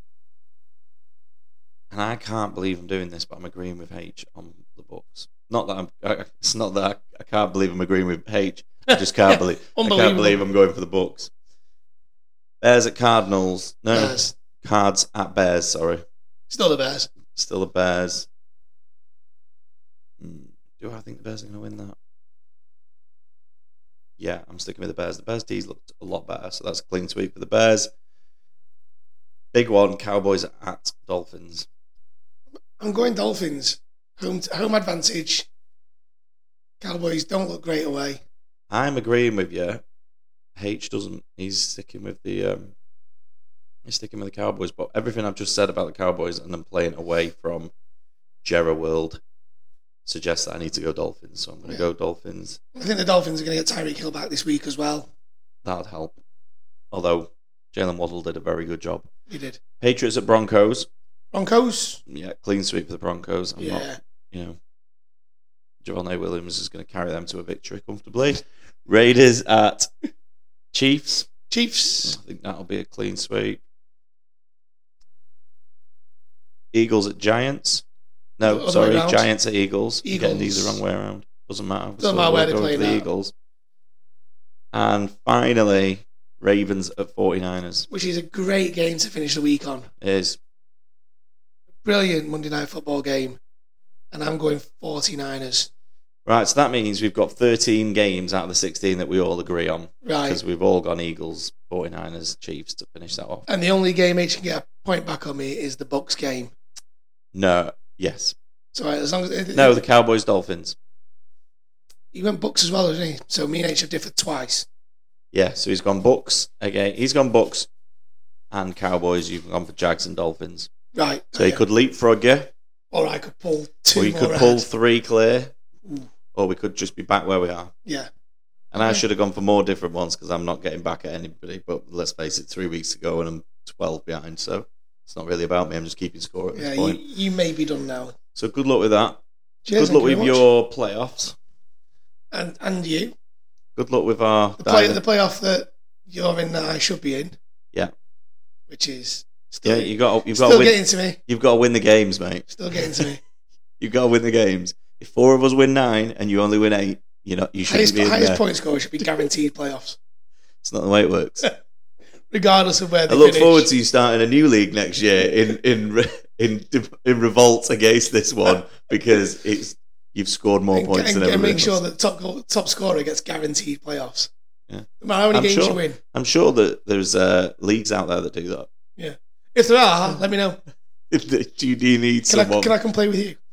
[SPEAKER 2] And I can't believe I'm doing this, but I'm agreeing with H on the Bucks. Not that I'm. I, it's not that I, I can't believe I'm agreeing with H. I just can't believe. I can't
[SPEAKER 1] Unbelievable.
[SPEAKER 2] believe I'm going for the Bucks. Bears at Cardinals. No,
[SPEAKER 1] Bears.
[SPEAKER 2] Cards at Bears. Sorry,
[SPEAKER 1] Still the Bears.
[SPEAKER 2] still the Bears. Hmm, do I think the Bears are going to win that? Yeah, I'm sticking with the Bears. The Bears D's looked a lot better, so that's a clean sweep for the Bears. Big one: Cowboys at Dolphins.
[SPEAKER 1] I'm going Dolphins. Home home advantage. Cowboys don't look great away.
[SPEAKER 2] I'm agreeing with you. H doesn't. He's sticking with the. Um, he's sticking with the Cowboys. But everything I've just said about the Cowboys and them playing away from Jera World suggests that I need to go Dolphins. So I'm going to
[SPEAKER 1] Yeah.
[SPEAKER 2] go Dolphins.
[SPEAKER 1] I think the Dolphins are going to get Tyreek Hill back this week as well.
[SPEAKER 2] That'd help. Although Jalen Waddle did a very good job.
[SPEAKER 1] He did.
[SPEAKER 2] Patriots at Broncos.
[SPEAKER 1] Broncos.
[SPEAKER 2] Yeah, clean sweep for the Broncos. I'm
[SPEAKER 1] Yeah.
[SPEAKER 2] not. You know, Javonte Williams is going to carry them to a victory comfortably. Raiders at Chiefs.
[SPEAKER 1] Chiefs.
[SPEAKER 2] I think that'll be a clean sweep. Eagles at Giants. No,
[SPEAKER 1] Other
[SPEAKER 2] sorry,
[SPEAKER 1] way round.
[SPEAKER 2] Giants at Eagles. I'm getting these the
[SPEAKER 1] Eagles.
[SPEAKER 2] wrong way around. Doesn't matter.
[SPEAKER 1] Doesn't
[SPEAKER 2] So
[SPEAKER 1] matter where
[SPEAKER 2] we're
[SPEAKER 1] they
[SPEAKER 2] going
[SPEAKER 1] play
[SPEAKER 2] for the
[SPEAKER 1] that.
[SPEAKER 2] Eagles. And finally, Ravens at 49ers.
[SPEAKER 1] Which is a great game to finish the week on.
[SPEAKER 2] Is
[SPEAKER 1] Brilliant Monday Night Football game. And I'm going 49ers.
[SPEAKER 2] right, so that means we've got thirteen games out of the sixteen that we all agree on.
[SPEAKER 1] Right.
[SPEAKER 2] Because we've all gone Eagles, 49ers, Chiefs to finish that off.
[SPEAKER 1] And the only game H can get a point back on me is the Bucks game.
[SPEAKER 2] No, yes.
[SPEAKER 1] So as long as
[SPEAKER 2] No, the Cowboys, Dolphins.
[SPEAKER 1] he went Bucks as well, didn't he? So me and H have differed twice.
[SPEAKER 2] Yeah, so he's gone Bucks again. He's gone Bucks and Cowboys. You've gone for Jags and Dolphins.
[SPEAKER 1] Right.
[SPEAKER 2] So he could leapfrog you,
[SPEAKER 1] Or I could pull two
[SPEAKER 2] or you
[SPEAKER 1] more
[SPEAKER 2] could
[SPEAKER 1] ahead.
[SPEAKER 2] pull three clear,
[SPEAKER 1] Ooh.
[SPEAKER 2] or we could just be back where we are.
[SPEAKER 1] Yeah.
[SPEAKER 2] And I
[SPEAKER 1] Okay.
[SPEAKER 2] should have gone for more different ones because I'm not getting back at anybody. But let's face it, three weeks to go and I'm twelve behind. So it's not really about me. I'm just keeping score at
[SPEAKER 1] Yeah,
[SPEAKER 2] this
[SPEAKER 1] you,
[SPEAKER 2] point.
[SPEAKER 1] you may be done now.
[SPEAKER 2] So good luck with that.
[SPEAKER 1] Cheers,
[SPEAKER 2] good luck
[SPEAKER 1] thank
[SPEAKER 2] with
[SPEAKER 1] you very
[SPEAKER 2] your playoffs.
[SPEAKER 1] And and you.
[SPEAKER 2] Good luck with our.
[SPEAKER 1] The play
[SPEAKER 2] diamond-
[SPEAKER 1] the playoff that you're in that I should be in.
[SPEAKER 2] Yeah.
[SPEAKER 1] Which is still,
[SPEAKER 2] yeah, you got. You've got to
[SPEAKER 1] still
[SPEAKER 2] win.
[SPEAKER 1] getting to me.
[SPEAKER 2] You've got to win the games, mate.
[SPEAKER 1] Still getting to me.
[SPEAKER 2] You've got to win the games. If four of us win nine and you only win eight, you know you shouldn't
[SPEAKER 1] highest
[SPEAKER 2] be in
[SPEAKER 1] highest
[SPEAKER 2] there.
[SPEAKER 1] point score should be guaranteed playoffs.
[SPEAKER 2] It's not the way it works.
[SPEAKER 1] Regardless of where they
[SPEAKER 2] I look
[SPEAKER 1] finish.
[SPEAKER 2] forward to you starting a new league next year in in re- in in revolt against this one because it's you've scored more
[SPEAKER 1] and,
[SPEAKER 2] points
[SPEAKER 1] and,
[SPEAKER 2] than
[SPEAKER 1] and
[SPEAKER 2] everybody
[SPEAKER 1] make sure
[SPEAKER 2] else.
[SPEAKER 1] that top goal, top scorer gets guaranteed playoffs.
[SPEAKER 2] Yeah.
[SPEAKER 1] No matter how many
[SPEAKER 2] I'm
[SPEAKER 1] games
[SPEAKER 2] sure.
[SPEAKER 1] you win.
[SPEAKER 2] I'm sure that there's uh, leagues out there that do that.
[SPEAKER 1] If there are, let me know.
[SPEAKER 2] do, you, do you need
[SPEAKER 1] Can I,
[SPEAKER 2] someone?
[SPEAKER 1] can I come play with you?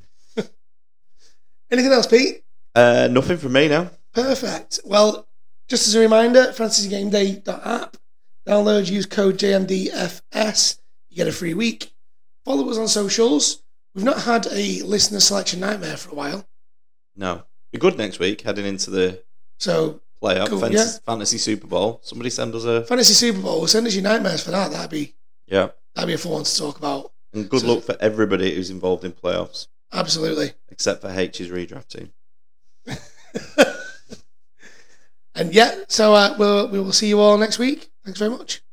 [SPEAKER 1] Anything else, Pete?
[SPEAKER 2] Uh, nothing from me now.
[SPEAKER 1] Perfect. Well, just as a reminder, fantasy game day dot app. Download, use code J M D F S. You get a free week. Follow us on socials. We've not had a listener selection nightmare for a while.
[SPEAKER 2] No, be good next week heading into the
[SPEAKER 1] So,
[SPEAKER 2] playoff
[SPEAKER 1] Cool,
[SPEAKER 2] fantasy, fantasy Super Bowl. Somebody send us a
[SPEAKER 1] Fantasy Super Bowl, send us your nightmares for that. That'd be
[SPEAKER 2] yeah.
[SPEAKER 1] that'd be a fun one to talk about.
[SPEAKER 2] And good
[SPEAKER 1] So-
[SPEAKER 2] luck for everybody who's involved in playoffs,
[SPEAKER 1] Absolutely.
[SPEAKER 2] except for H's redraft team.
[SPEAKER 1] And yeah, so uh, we'll, we will see you all next week. Thanks very much.